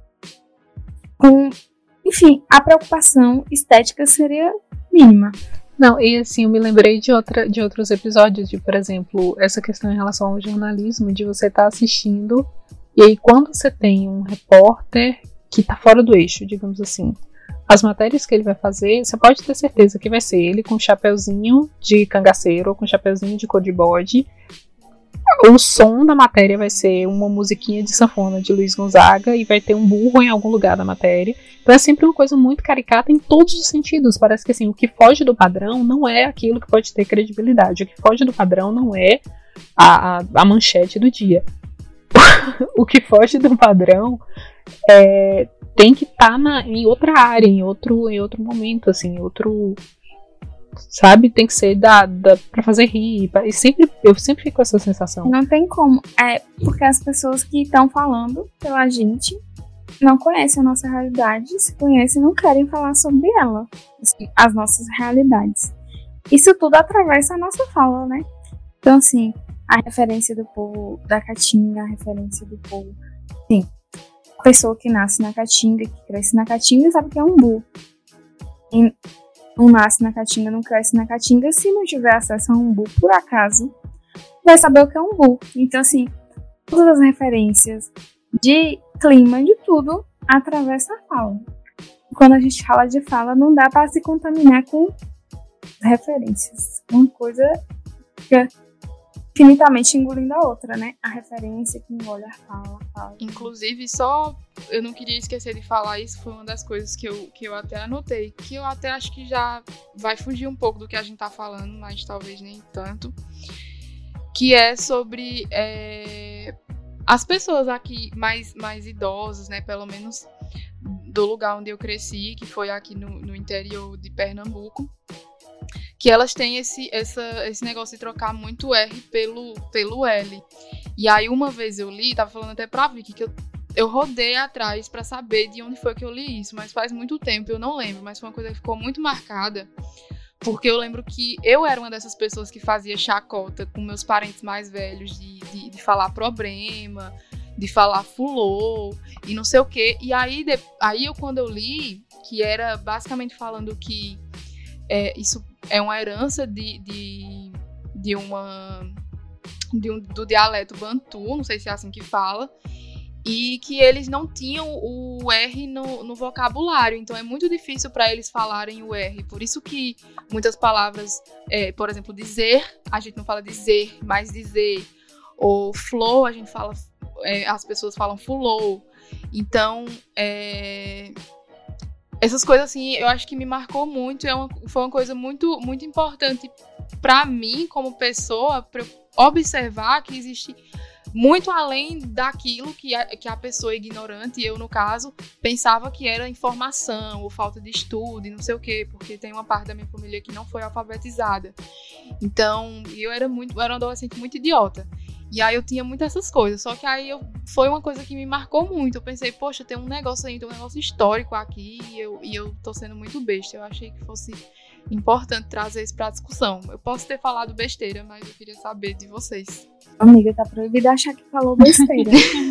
Enfim, a preocupação estética seria mínima. Não, e assim, eu me lembrei de outros episódios, de, por exemplo, essa questão em relação ao jornalismo, de você estar assistindo, e aí quando você tem um repórter que está fora do eixo, digamos assim, as matérias que ele vai fazer, você pode ter certeza que vai ser ele com chapeuzinho de cangaceiro ou com chapeuzinho de cor de bode. O som da matéria vai ser uma musiquinha de sanfona de Luiz Gonzaga e vai ter um burro em algum lugar da matéria. Então é sempre uma coisa muito caricata em todos os sentidos. Parece que assim, o que foge do padrão não é aquilo que pode ter credibilidade. O que foge do padrão não é a manchete do dia. O que foge do padrão tem que estar em outra área, em outro momento, assim, outro... Sabe, tem que ser pra fazer rir. Eu sempre fico com essa sensação. Não tem como. Porque as pessoas que estão falando pela gente não conhecem a nossa realidade. Se conhecem, não querem falar sobre ela. Assim, as nossas realidades. Isso tudo atravessa a nossa fala, né? Então, assim, a referência do povo da Caatinga, a referência do povo... Sim, a pessoa que nasce na Caatinga, que cresce na Caatinga, sabe que é umbu. E não nasce na Caatinga, não cresce na Caatinga, se não tiver acesso a umbu, por acaso, vai saber o que é umbu. Então, assim, todas as referências de clima, de tudo, atravessa a fala. Quando a gente fala de fala, não dá para se contaminar com referências. Uma coisa fica infinitamente engolindo a outra, né? A referência que engole a fala. Inclusive, eu não queria esquecer de falar isso, foi uma das coisas que eu até anotei, que eu até acho que já vai fugir um pouco do que a gente tá falando, mas talvez nem tanto, que é sobre as pessoas aqui mais idosas, né? Pelo menos do lugar onde eu cresci, que foi aqui no interior de Pernambuco, que elas têm esse negócio de trocar muito R pelo L. E aí uma vez eu li, tava falando até pra Vicky, que eu rodei atrás pra saber de onde foi que eu li isso, mas faz muito tempo, eu não lembro, mas foi uma coisa que ficou muito marcada, porque eu lembro que eu era uma dessas pessoas que fazia chacota com meus parentes mais velhos de falar problema, de falar fulô e não sei o quê. E aí quando eu li, que era basicamente falando que isso é uma herança do dialeto bantu, não sei se é assim que fala, e que eles não tinham o R no vocabulário, então é muito difícil para eles falarem o R. Por isso que muitas palavras, por exemplo, dizer, a gente não fala dizer, mas dizer, ou flow, a gente fala, as pessoas falam fulô. Então, essas coisas assim, eu acho que me marcou muito, foi uma coisa muito, muito importante para mim como pessoa, para eu observar que existe muito além daquilo que a pessoa ignorante, e eu no caso, pensava que era informação ou falta de estudo e não sei o quê, porque tem uma parte da minha família que não foi alfabetizada. Então, eu era uma adolescente muito idiota. E aí eu tinha muito essas coisas, só que aí foi uma coisa que me marcou muito. Eu pensei, poxa, tem um negócio aí, tem um negócio histórico aqui, e eu tô sendo muito besta. Eu achei que fosse importante trazer isso pra discussão. Eu posso ter falado besteira, mas eu queria saber de vocês. Amiga, tá proibido achar que falou besteira.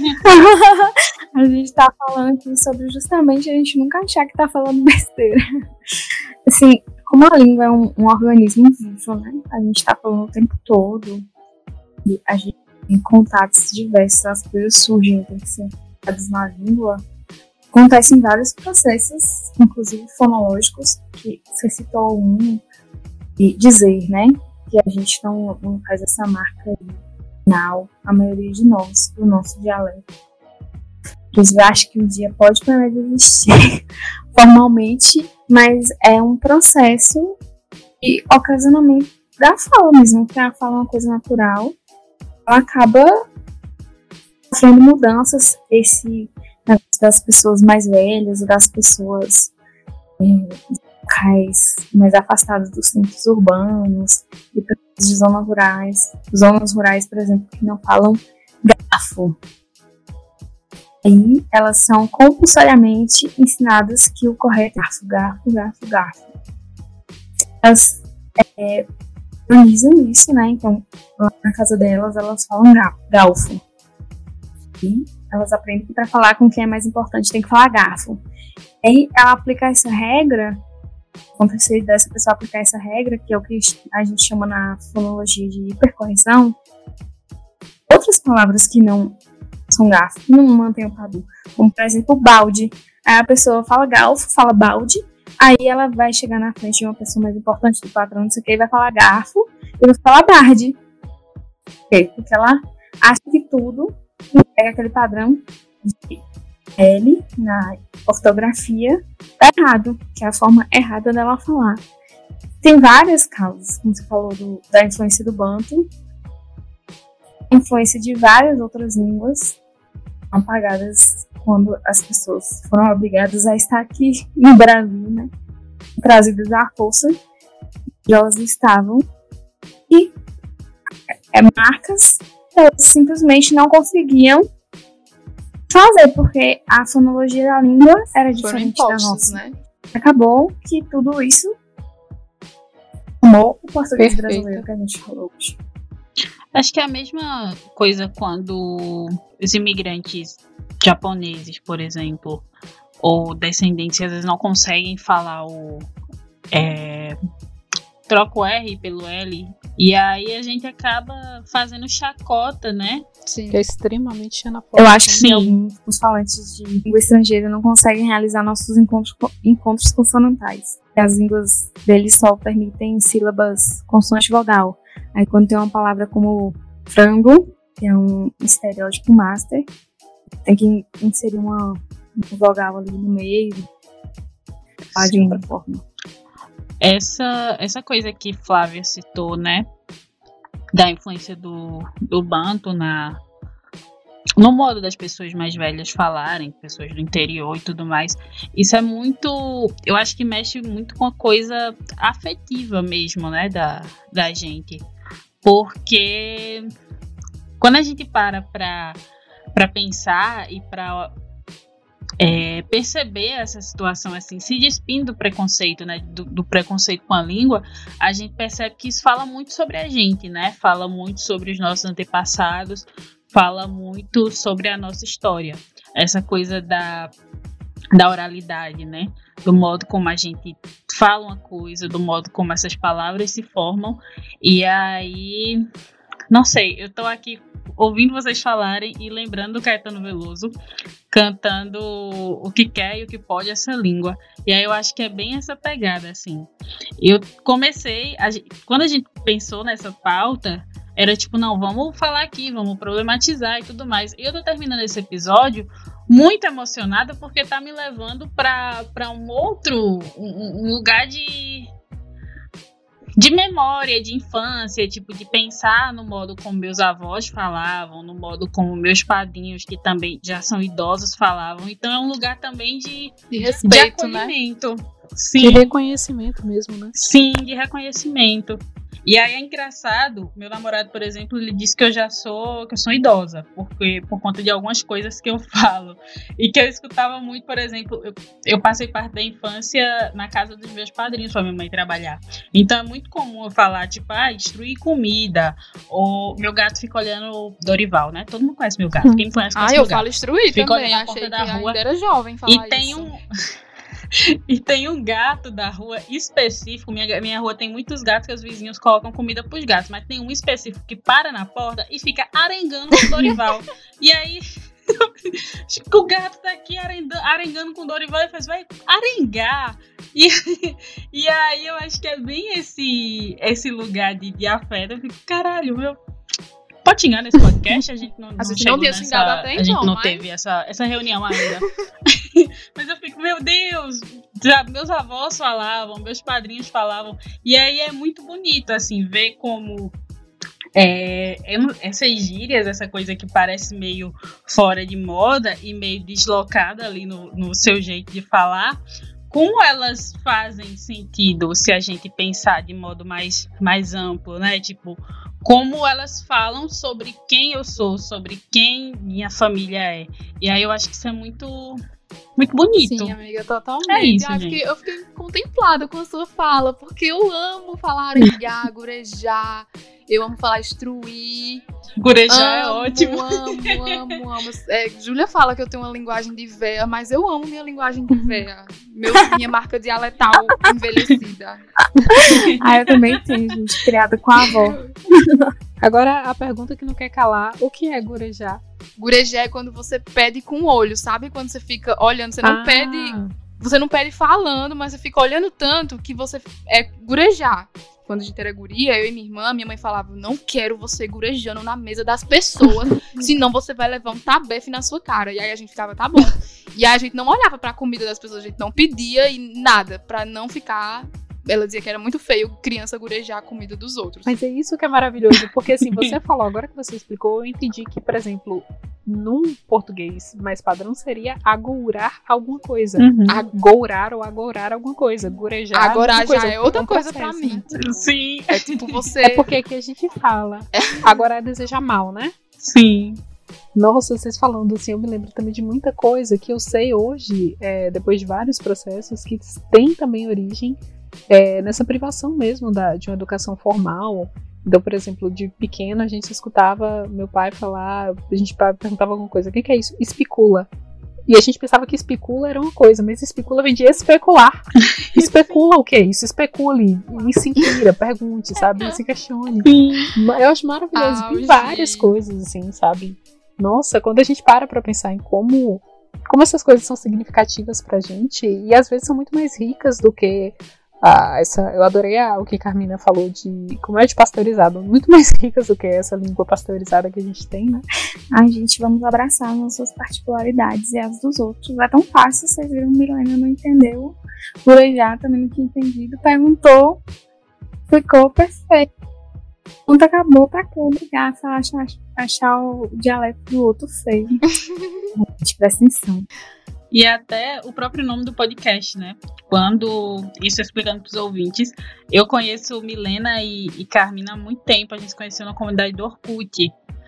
A gente tá falando aqui sobre justamente a gente nunca achar que tá falando besteira. Assim, como a língua é um organismo vivo, né? A gente tá falando o tempo todo, e a gente tem contatos diversos, as coisas surgem, tem que ser dados na língua. Acontecem vários processos, inclusive fonológicos, que você citou um, e dizer, né? Que a gente não faz essa marca aí, final, a maioria de nós, do nosso dialeto. Inclusive, eu acho que um dia pode parar de existir formalmente, mas é um processo de ocasionamento da fala mesmo, que a fala é uma coisa natural. Ela acaba sofrendo mudanças, esse negócio das pessoas mais velhas, das pessoas locais mais afastadas dos centros urbanos, e pessoas de zonas rurais, por exemplo, que não falam garfo. Aí elas são compulsoriamente ensinadas que o correto é garfo. Elas organizam isso, né? Então, lá na casa delas, elas falam galfo. E elas aprendem que para falar com quem é mais importante tem que falar garfo. E aí, ela aplicar essa regra, acontecer dessa pessoa aplicar essa regra, que é o que a gente chama na fonologia de hipercorreção, outras palavras que não são garfo, que não mantêm o padrão, como, por exemplo, balde. Aí a pessoa fala galfo, fala balde, aí ela vai chegar na frente de uma pessoa mais importante do patrão, não sei o que, e vai falar garfo, e vai falar barde. Por quê? Porque ela acha que tudo pega aquele padrão de L na ortografia tá errado, que é a forma errada dela falar. Tem várias causas, como você falou, da influência do Banto, influência de várias outras línguas apagadas quando as pessoas foram obrigadas a estar aqui no Brasil, né? Trazidas à força, onde elas estavam, e marcas elas simplesmente não conseguiam fazer, porque a fonologia da língua era diferente da nossa. Né? Acabou que tudo isso tomou o português brasileiro que a gente falou hoje. Acho que é a mesma coisa quando os imigrantes japoneses, por exemplo, ou descendentes, às vezes não conseguem falar troca o R pelo L, e aí a gente acaba fazendo chacota, né? Sim. Que é extremamente xenofóbico. Eu acho que Sim. alguns falantes de língua estrangeira não conseguem realizar nossos encontros consonantais. As línguas deles só permitem sílabas consoante-vogal. Aí quando tem uma palavra como frango, que é um estereótipo master, tem que inserir uma vogal ali no meio, falar de outra forma. Essa coisa que Flávia citou, né? Da influência do Banto no modo das pessoas mais velhas falarem, pessoas do interior e tudo mais. Isso é muito... Eu acho que mexe muito com a coisa afetiva mesmo, né? Da gente. Porque quando a gente para pra pensar e pra perceber essa situação assim, se despindo do preconceito, né, do preconceito com a língua, a gente percebe que isso fala muito sobre a gente, né, fala muito sobre os nossos antepassados, fala muito sobre a nossa história, essa coisa da oralidade, né, do modo como a gente fala uma coisa, do modo como essas palavras se formam, e aí, não sei, eu tô aqui ouvindo vocês falarem e lembrando do Caetano Veloso cantando o que quer e o que pode essa língua. E aí eu acho que é bem essa pegada, assim. Eu comecei, quando a gente pensou nessa pauta, era tipo, não, vamos falar aqui, vamos problematizar e tudo mais. E eu tô terminando esse episódio muito emocionada porque tá me levando pra um outro, um lugar de memória, de infância, tipo, de pensar no modo como meus avós falavam, no modo como meus padrinhos, que também já são idosos, falavam. Então é um lugar também de respeito, de acolhimento. Né? Sim. De reconhecimento mesmo, né? Sim, de reconhecimento. E aí é engraçado, meu namorado, por exemplo, ele disse que eu sou idosa, porque por conta de algumas coisas que eu falo. E que eu escutava muito, por exemplo, eu passei parte da infância na casa dos meus padrinhos pra minha mãe trabalhar. Então é muito comum eu falar, tipo, destruir comida, ou meu gato fica olhando Dorival, né? Todo mundo conhece meu gato. Quem me conhece meu gato. Eu falo destruir fica também, olhando achei na porta da rua. Ainda era jovem falar E tem isso. E tem um gato da rua específico, minha rua tem muitos gatos que os vizinhos colocam comida pros gatos, mas tem um específico que para na porta e fica arengando com o Dorival. E aí, o gato tá aqui arengando com o Dorival e faz, vai arengar. E aí eu acho que é bem esse lugar de afeto. Eu fico, caralho, pode xingar nesse podcast? A gente não tinha xingado até então, a gente não teve essa reunião ainda. Mas eu fico, meu Deus, meus avós falavam, meus padrinhos falavam, e aí é muito bonito, assim, ver como essas gírias, essa coisa que parece meio fora de moda e meio deslocada ali no seu jeito de falar, como elas fazem sentido se a gente pensar de modo mais amplo, né? Tipo, como elas falam sobre quem eu sou, sobre quem minha família é. E aí eu acho que isso é muito bonito. Sim, amiga, totalmente. É isso, eu fiquei contemplada com a sua fala, porque eu amo falar arengar, gurejar, eu amo falar instruir. Gurejar é ótimo. Amo. Júlia fala que eu tenho uma linguagem de véia, mas eu amo minha linguagem de véia. Minha marca dialetal envelhecida. Eu também tenho, gente, criada com a avó. Agora, a pergunta que não quer calar, o que é gurejar? Gurejar é quando você pede com o olho, sabe? Quando você fica olhando, você não pede falando, mas você fica olhando tanto que você gurejar. Quando a gente era guria, eu e minha mãe falava, não quero você gurejando na mesa das pessoas, senão você vai levar um tabefe na sua cara. E aí a gente ficava, tá bom. E aí a gente não olhava pra comida das pessoas, a gente não pedia e nada, pra não ficar... Ela dizia que era muito feio criança gurejar a comida dos outros. Mas é isso que é maravilhoso, porque assim, você falou, agora que você explicou, eu entendi que, por exemplo, num português mais padrão seria agourar alguma coisa. Agourar ou agorar alguma coisa. Gurejar agora coisa. Já é outra coisa pra mim. Né? Sim. É tipo você... É porque aqui a gente fala. Agora é desejar mal, né? Sim. Nossa, vocês falando assim, eu me lembro também de muita coisa que eu sei hoje, depois de vários processos, que tem também origem nessa privação mesmo de uma educação formal Então, por exemplo, de pequeno a gente escutava meu pai falar, a gente perguntava alguma coisa, o que é isso? Especula. E a gente pensava que especula era uma coisa, mas especula vem de especular. Especula o que é isso? Especule, e se inquira, pergunte, sabe? Se questione. Eu acho maravilhoso. Tem várias coisas, assim, sabe? Nossa, quando a gente para pra pensar em como essas coisas são significativas pra gente, e às vezes são muito mais ricas do que eu adorei o que a Carmina falou de como é de pasteurizado, muito mais ricas do que essa língua pasteurizada que a gente tem, né? Ai, gente, vamos abraçar nossas particularidades e as dos outros. É tão fácil, vocês viram, Milena não entendeu, Urejá também não tinha entendido, perguntou, ficou perfeito. Quando acabou, pra que ligar, achar o dialeto do outro feio. Gente, presta atenção. E até o próprio nome do podcast, né? Quando, isso explicando para os ouvintes, eu conheço Milena e Carmina há muito tempo, a gente se conheceu na comunidade do Orkut.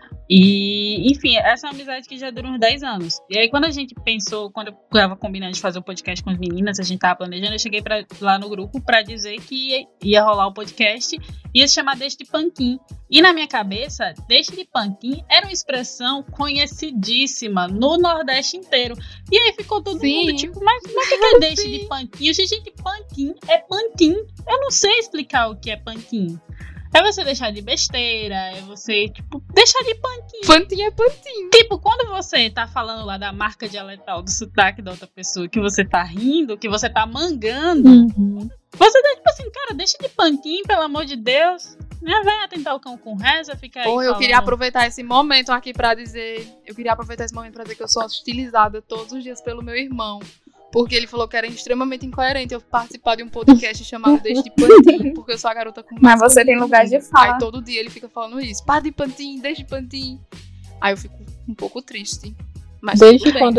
E, enfim, essa é uma amizade que já dura uns 10 anos. E aí, quando a gente pensou, quando eu estava combinando de fazer o podcast com as meninas, a gente estava planejando, eu cheguei lá no grupo para dizer que ia rolar o podcast, ia se chamar Deixe de Panquim. E na minha cabeça, Deixe de Panquim era uma expressão conhecidíssima no Nordeste inteiro. E aí ficou todo mundo tipo, mas o que é Deixe de Panquim? Eu disse, gente, Panquim é panquim. Eu não sei explicar o que é panquim. É você deixar de besteira, é você, tipo, deixar de panquim. Panquim é panquim. Tipo, quando você tá falando lá da marca dialetal, do sotaque da outra pessoa, que você tá rindo, que você tá mangando, você tá tipo assim, cara, deixa de panquim, pelo amor de Deus. Minha velha tentar o cão com reza, fica aí eu queria aproveitar esse momento aqui pra dizer, que eu sou hostilizada todos os dias pelo meu irmão. Porque ele falou que era extremamente incoerente eu participar de um podcast chamado Deixe de Pantim, porque eu sou a garota com mais. Mas você tem lugar de fala. Aí todo dia ele fica falando isso. Para de Pantim, deixe de Pantim. Aí eu fico um pouco triste. Mas desde quando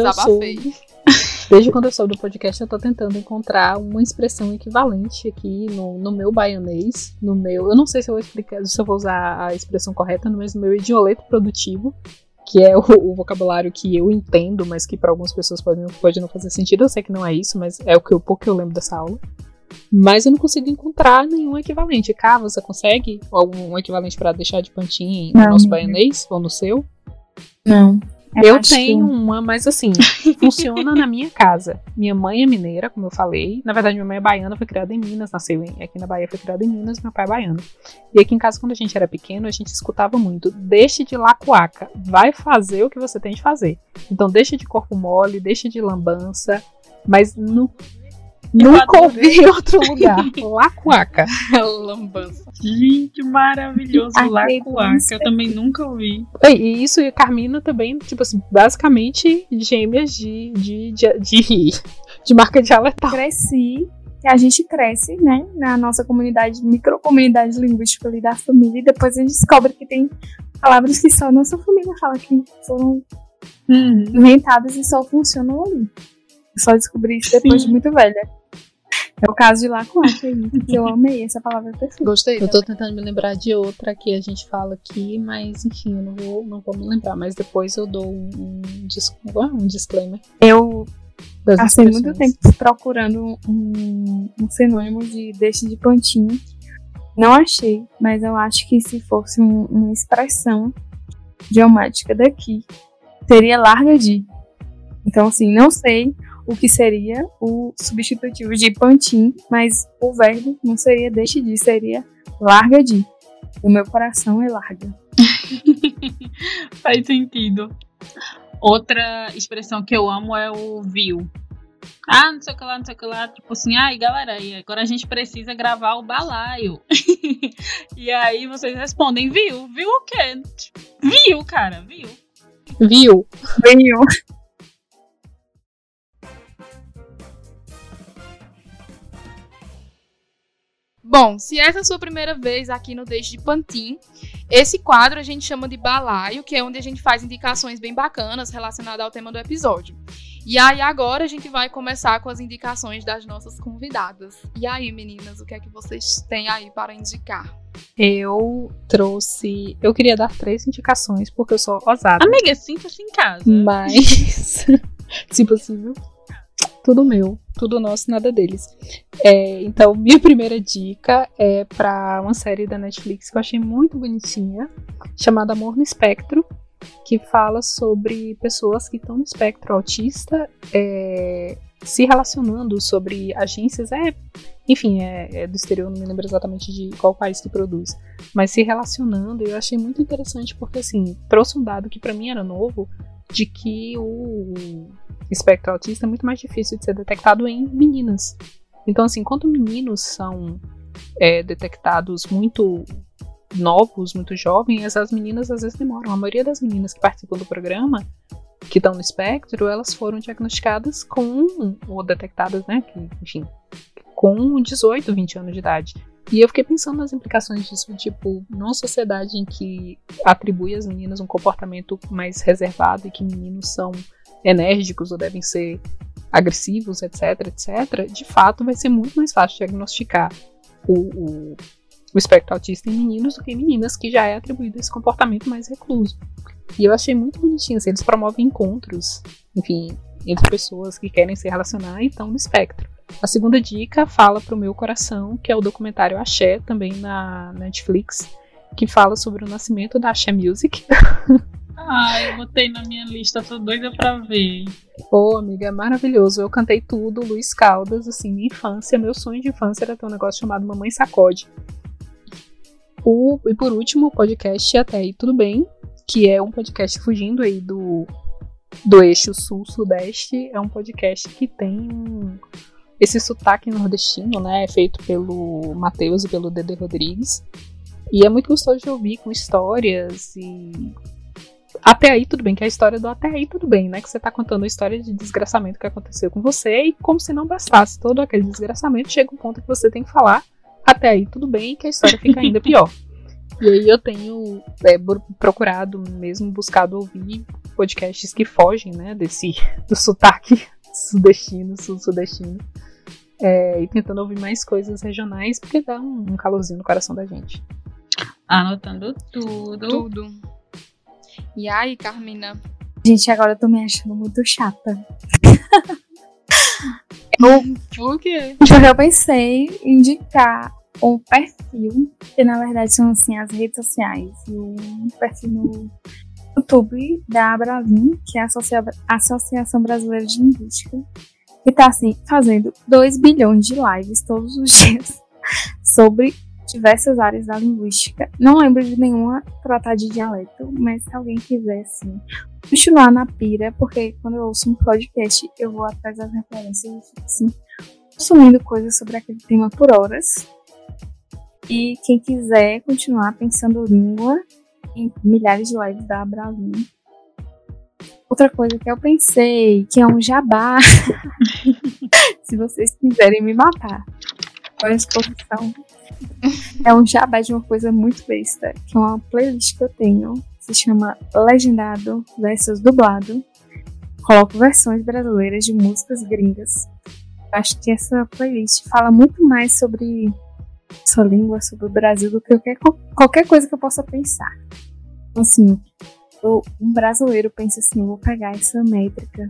eu soube do podcast, eu tô tentando encontrar uma expressão equivalente aqui no meu baianês. Eu não sei se eu vou usar a expressão correta, mas no meu idioleto produtivo, que é o vocabulário que eu entendo, mas que para algumas pessoas pode não fazer sentido. Eu sei que não é isso, mas é o pouco que eu lembro dessa aula. Mas eu não consigo encontrar nenhum equivalente. Cá, você consegue algum equivalente para deixar de pantim no nosso baianês ou no seu? Não. Eu tenho uma, mas assim, funciona na minha casa. Minha mãe é mineira, como eu falei. Na verdade, minha mãe é baiana, foi criada em Minas, nasceu aqui na Bahia, foi criada em Minas, meu pai é baiano. E aqui em casa, quando a gente era pequeno, a gente escutava muito: deixe de lacuaca, vai fazer o que você tem de fazer. Então, deixe de corpo mole, deixe de lambança, mas nunca ouvi em outro lugar. Lacuaca. Lambança. Gente, maravilhoso. Lacuaca. Eu também nunca ouvi. E isso e a Carmina também, tipo assim, basicamente gêmeas de marca dialetal. A gente cresce, né, na nossa microcomunidade linguística ali da família, e depois a gente descobre que tem palavras que só a nossa família fala, que foram inventadas e só funcionam ali. Eu só descobri isso depois de muito velha. É o caso de lacuaca, que eu amei essa palavra perfeita. Gostei. Eu tô tentando me lembrar de outra que a gente fala aqui, mas enfim, eu não vou me lembrar. Mas depois eu dou um disclaimer. Eu passei muito tempo procurando um sinônimo de deixe de pantim. Não achei, mas eu acho que se fosse uma expressão idiomática daqui, seria larga de. Então, assim, não sei o que seria o substitutivo de pantim, mas o verbo não seria deixe de, seria larga de. O meu coração é larga. Faz sentido. Outra expressão que eu amo é o viu. Não sei o que lá. Tipo assim, galera, e agora a gente precisa gravar o balaio. E aí vocês respondem, viu? Viu o quê? Viu, cara, viu. Viu. Bom, se essa é a sua primeira vez aqui no Deixe de Pantim, esse quadro a gente chama de balaio, que é onde a gente faz indicações bem bacanas relacionadas ao tema do episódio. E aí agora a gente vai começar com as indicações das nossas convidadas. E aí, meninas, o que é que vocês têm aí para indicar? Eu queria dar 3 indicações, porque eu sou ousada. Amiga, sinta-se em casa. Mas, se possível. tudo meu, tudo nosso, nada deles. Então, minha primeira dica é para uma série da Netflix que eu achei muito bonitinha, chamada Amor no Espectro, que fala sobre pessoas que estão no espectro autista se relacionando sobre agências, enfim, do exterior, não me lembro exatamente de qual país que produz, mas se relacionando. Eu achei muito interessante porque, assim, trouxe um dado que pra mim era novo, de que o espectro autista é muito mais difícil de ser detectado em meninas. Então, assim, enquanto meninos são detectados muito novos, muito jovens, as meninas às vezes demoram. A maioria das meninas que participam do programa, que estão no espectro, elas foram diagnosticadas ou detectadas, né, enfim, com 18, 20 anos de idade. E eu fiquei pensando nas implicações disso, tipo, numa sociedade em que atribui às meninas um comportamento mais reservado e que meninos são enérgicos ou devem ser agressivos, etc, etc, de fato vai ser muito mais fácil diagnosticar o espectro autista em meninos do que em meninas, que já é atribuído esse comportamento mais recluso. E eu achei muito bonitinho, assim, eles promovem encontros, enfim, entre pessoas que querem se relacionar e estão no espectro. A segunda dica fala pro meu coração, que é o documentário Axé, também na Netflix, que fala sobre o nascimento da Axé Music. Eu botei na minha lista, tô doida pra ver. Pô, amiga, é maravilhoso. Eu cantei tudo, Luiz Caldas, assim, minha infância, meu sonho de infância era ter um negócio chamado Mamãe Sacode. E por último, o podcast Até Aí Tudo Bem, que é um podcast fugindo aí do eixo sul-sudeste. É um podcast que tem esse sotaque nordestino, né, feito pelo Matheus e pelo Dedê Rodrigues. E é muito gostoso de ouvir, com histórias e... Até aí tudo bem, que é a história do até aí tudo bem, né? Que você tá contando a história de desgraçamento que aconteceu com você, e como se não bastasse todo aquele desgraçamento, chega um ponto que você tem que falar até aí tudo bem, que a história fica ainda pior. E aí eu tenho procurado mesmo, buscado ouvir podcasts que fogem, né, do sotaque sudestino, sul-sudestino, e tentando ouvir mais coisas regionais, porque dá um calorzinho no coração da gente. Anotando tudo. E aí, Carmina? Gente, agora eu tô me achando muito chata. Por quê? Porque eu pensei em indicar um perfil, que na verdade são assim as redes sociais, e um perfil no YouTube da Abravin, que é a Associação Brasileira de Linguística, que tá assim fazendo 2 bilhões de lives todos os dias sobre diversas áreas da linguística. Não lembro de nenhuma tratar de dialeto, mas se alguém quiser assim continuar na pira, porque quando eu ouço um podcast eu vou atrás das referências e fico assim consumindo coisas sobre aquele tema por horas. E quem quiser continuar pensando língua, em milhares de lives da Abravin. Outra coisa que eu pensei, que é um jabá, se vocês quiserem me matar com a exposição, é um jabá de uma coisa muito besta, que é uma playlist que eu tenho, se chama Legendado versus Dublado. Coloco versões brasileiras de músicas gringas. Eu acho que essa playlist fala muito mais sobre sua língua, sobre o Brasil, do que qualquer coisa que eu possa pensar. Assim, um brasileiro pensa assim, eu vou pegar essa métrica,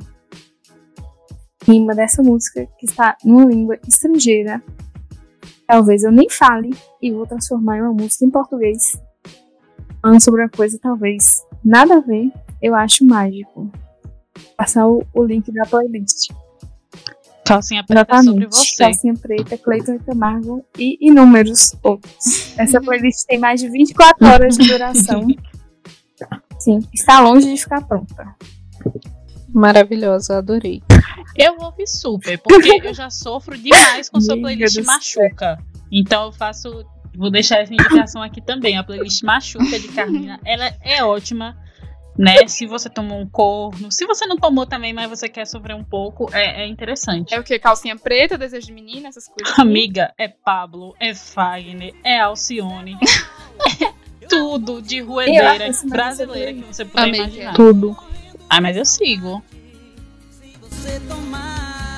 rima dessa música que está numa língua estrangeira, talvez eu nem fale, e vou transformar em uma música em português, falando sobre uma coisa talvez nada a ver. Eu acho mágico. Passar o link da playlist. Calcinha preta sobre você. Calcinha preta, Cleiton Camargo e inúmeros outros. Essa playlist tem mais de 24 horas de duração. Sim, está longe de ficar pronta. Maravilhosa, adorei. Eu vou ouvir super, porque eu já sofro demais com sua playlist Machuca. Então vou deixar essa indicação aqui também. A playlist Machuca de Carmina, ela é ótima, né? Se você tomou um corno, se você não tomou também, mas você quer sofrer um pouco, é interessante. É o que? Calcinha preta, desejo de menina, essas coisas? Amiga, é Pablo, é Fagner, é Alcione. É tudo de ruedeira brasileira que você puder imaginar. Tudo. Mas eu sigo. Se você tomar,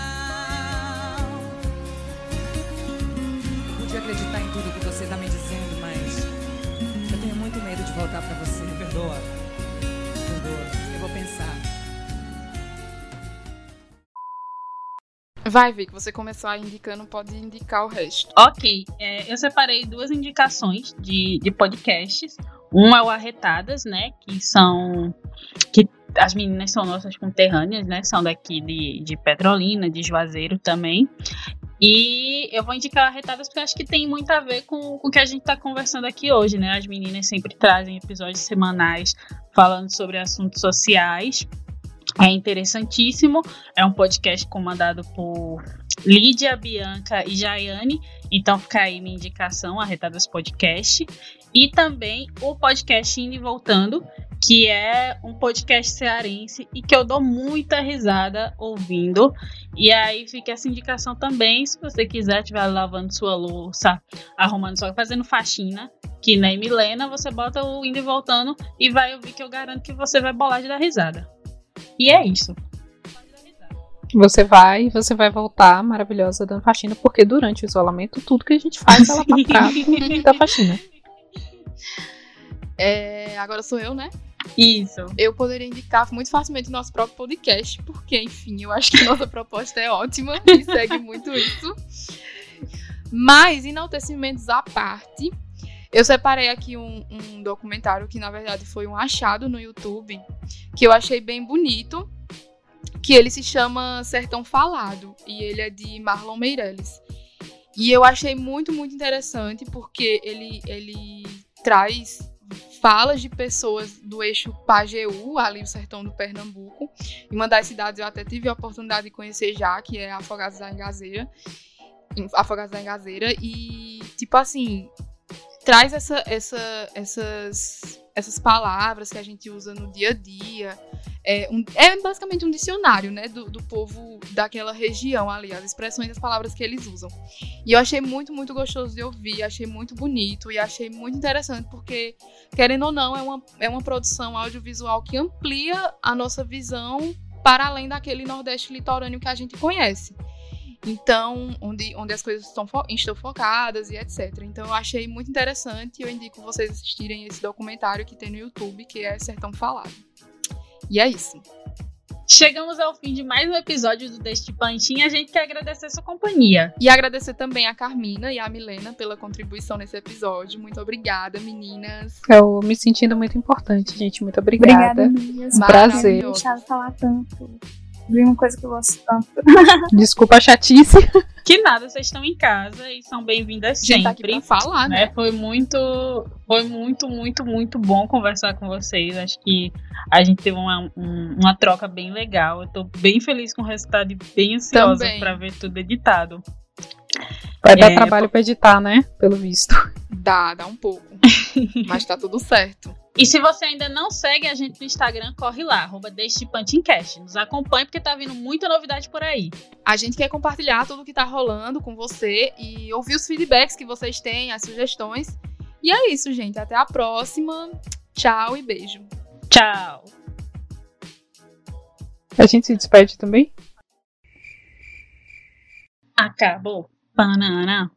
pude acreditar em tudo que você tá me dizendo, mas eu tenho muito medo de voltar pra você. Perdoa. Eu vou pensar. Vai, Vic, você começou a indicar, não pode indicar o resto. Ok, eu separei 2 indicações de podcasts. Uma é o Arretadas, né, que as meninas são nossas conterrâneas, né, são daqui de Petrolina, de Juazeiro também. E eu vou indicar Arretadas porque acho que tem muito a ver com o que a gente está conversando aqui hoje, né? As meninas sempre trazem episódios semanais falando sobre assuntos sociais. É interessantíssimo. É um podcast comandado por Lídia, Bianca e Jaiane. Então fica aí minha indicação, Arretadas Podcast. E também o podcast Indo e Voltando, que é um podcast cearense e que eu dou muita risada ouvindo. E aí fica essa indicação também, se você quiser, estiver lavando sua louça, arrumando sua, fazendo faxina, que nem Milena, você bota o Indo e Voltando e vai ouvir, que eu garanto que você vai bolar de dar risada. E é isso. Você vai voltar maravilhosa dando faxina, porque durante o isolamento tudo que a gente faz é lavar prato e dar faxina. Agora sou eu, né? Isso. Eu poderia indicar muito facilmente o nosso próprio podcast, porque, enfim, eu acho que a nossa proposta é ótima e segue muito isso. Mas, enaltecimentos à parte, eu separei aqui um documentário que, na verdade, foi um achado no YouTube, que eu achei bem bonito, que ele se chama Sertão Falado, e ele é de Marlon Meirelles. E eu achei muito, muito interessante, porque ele traz falas de pessoas do eixo Pajeú, ali o sertão do Pernambuco. Em uma das cidades eu até tive a oportunidade de conhecer já, que é Afogados da Engazeira. E, tipo assim, traz essas palavras que a gente usa no dia a dia. É basicamente um dicionário, né, do povo daquela região ali, as expressões e as palavras que eles usam. E eu achei muito, muito gostoso de ouvir, achei muito bonito e achei muito interessante, porque, querendo ou não, é uma produção audiovisual que amplia a nossa visão para além daquele Nordeste litorâneo que a gente conhece. Então, onde as coisas estão focadas e etc. Então, eu achei muito interessante e eu indico vocês assistirem esse documentário que tem no YouTube, que é Sertão Falado. E é isso. Chegamos ao fim de mais um episódio do Deste Pantin. A gente quer agradecer a sua companhia. E agradecer também a Carmina e a Milena pela contribuição nesse episódio. Muito obrigada, meninas. Eu me sentindo muito importante, gente. Muito obrigada. Obrigada, meninas. Prazer. Não deixar de falar tanto. Vi uma coisa que eu gosto tanto. Desculpa a chatice. Que nada, vocês estão em casa e são bem-vindas sempre. Tá aqui pra falar, né? Foi muito, muito, muito bom conversar com vocês. Acho que a gente teve uma troca bem legal. Eu tô bem feliz com o resultado e bem ansiosa pra ver tudo editado. Vai dar trabalho pra editar, né? Pelo visto. Dá um pouco. Mas tá tudo certo. E se você ainda não segue a gente no Instagram, corre lá, @DestePantincast. Nos acompanhe porque tá vindo muita novidade por aí. A gente quer compartilhar tudo que tá rolando com você e ouvir os feedbacks que vocês têm, as sugestões. E é isso, gente. Até a próxima. Tchau e beijo. Tchau. A gente se despede também? Acabou. Banana.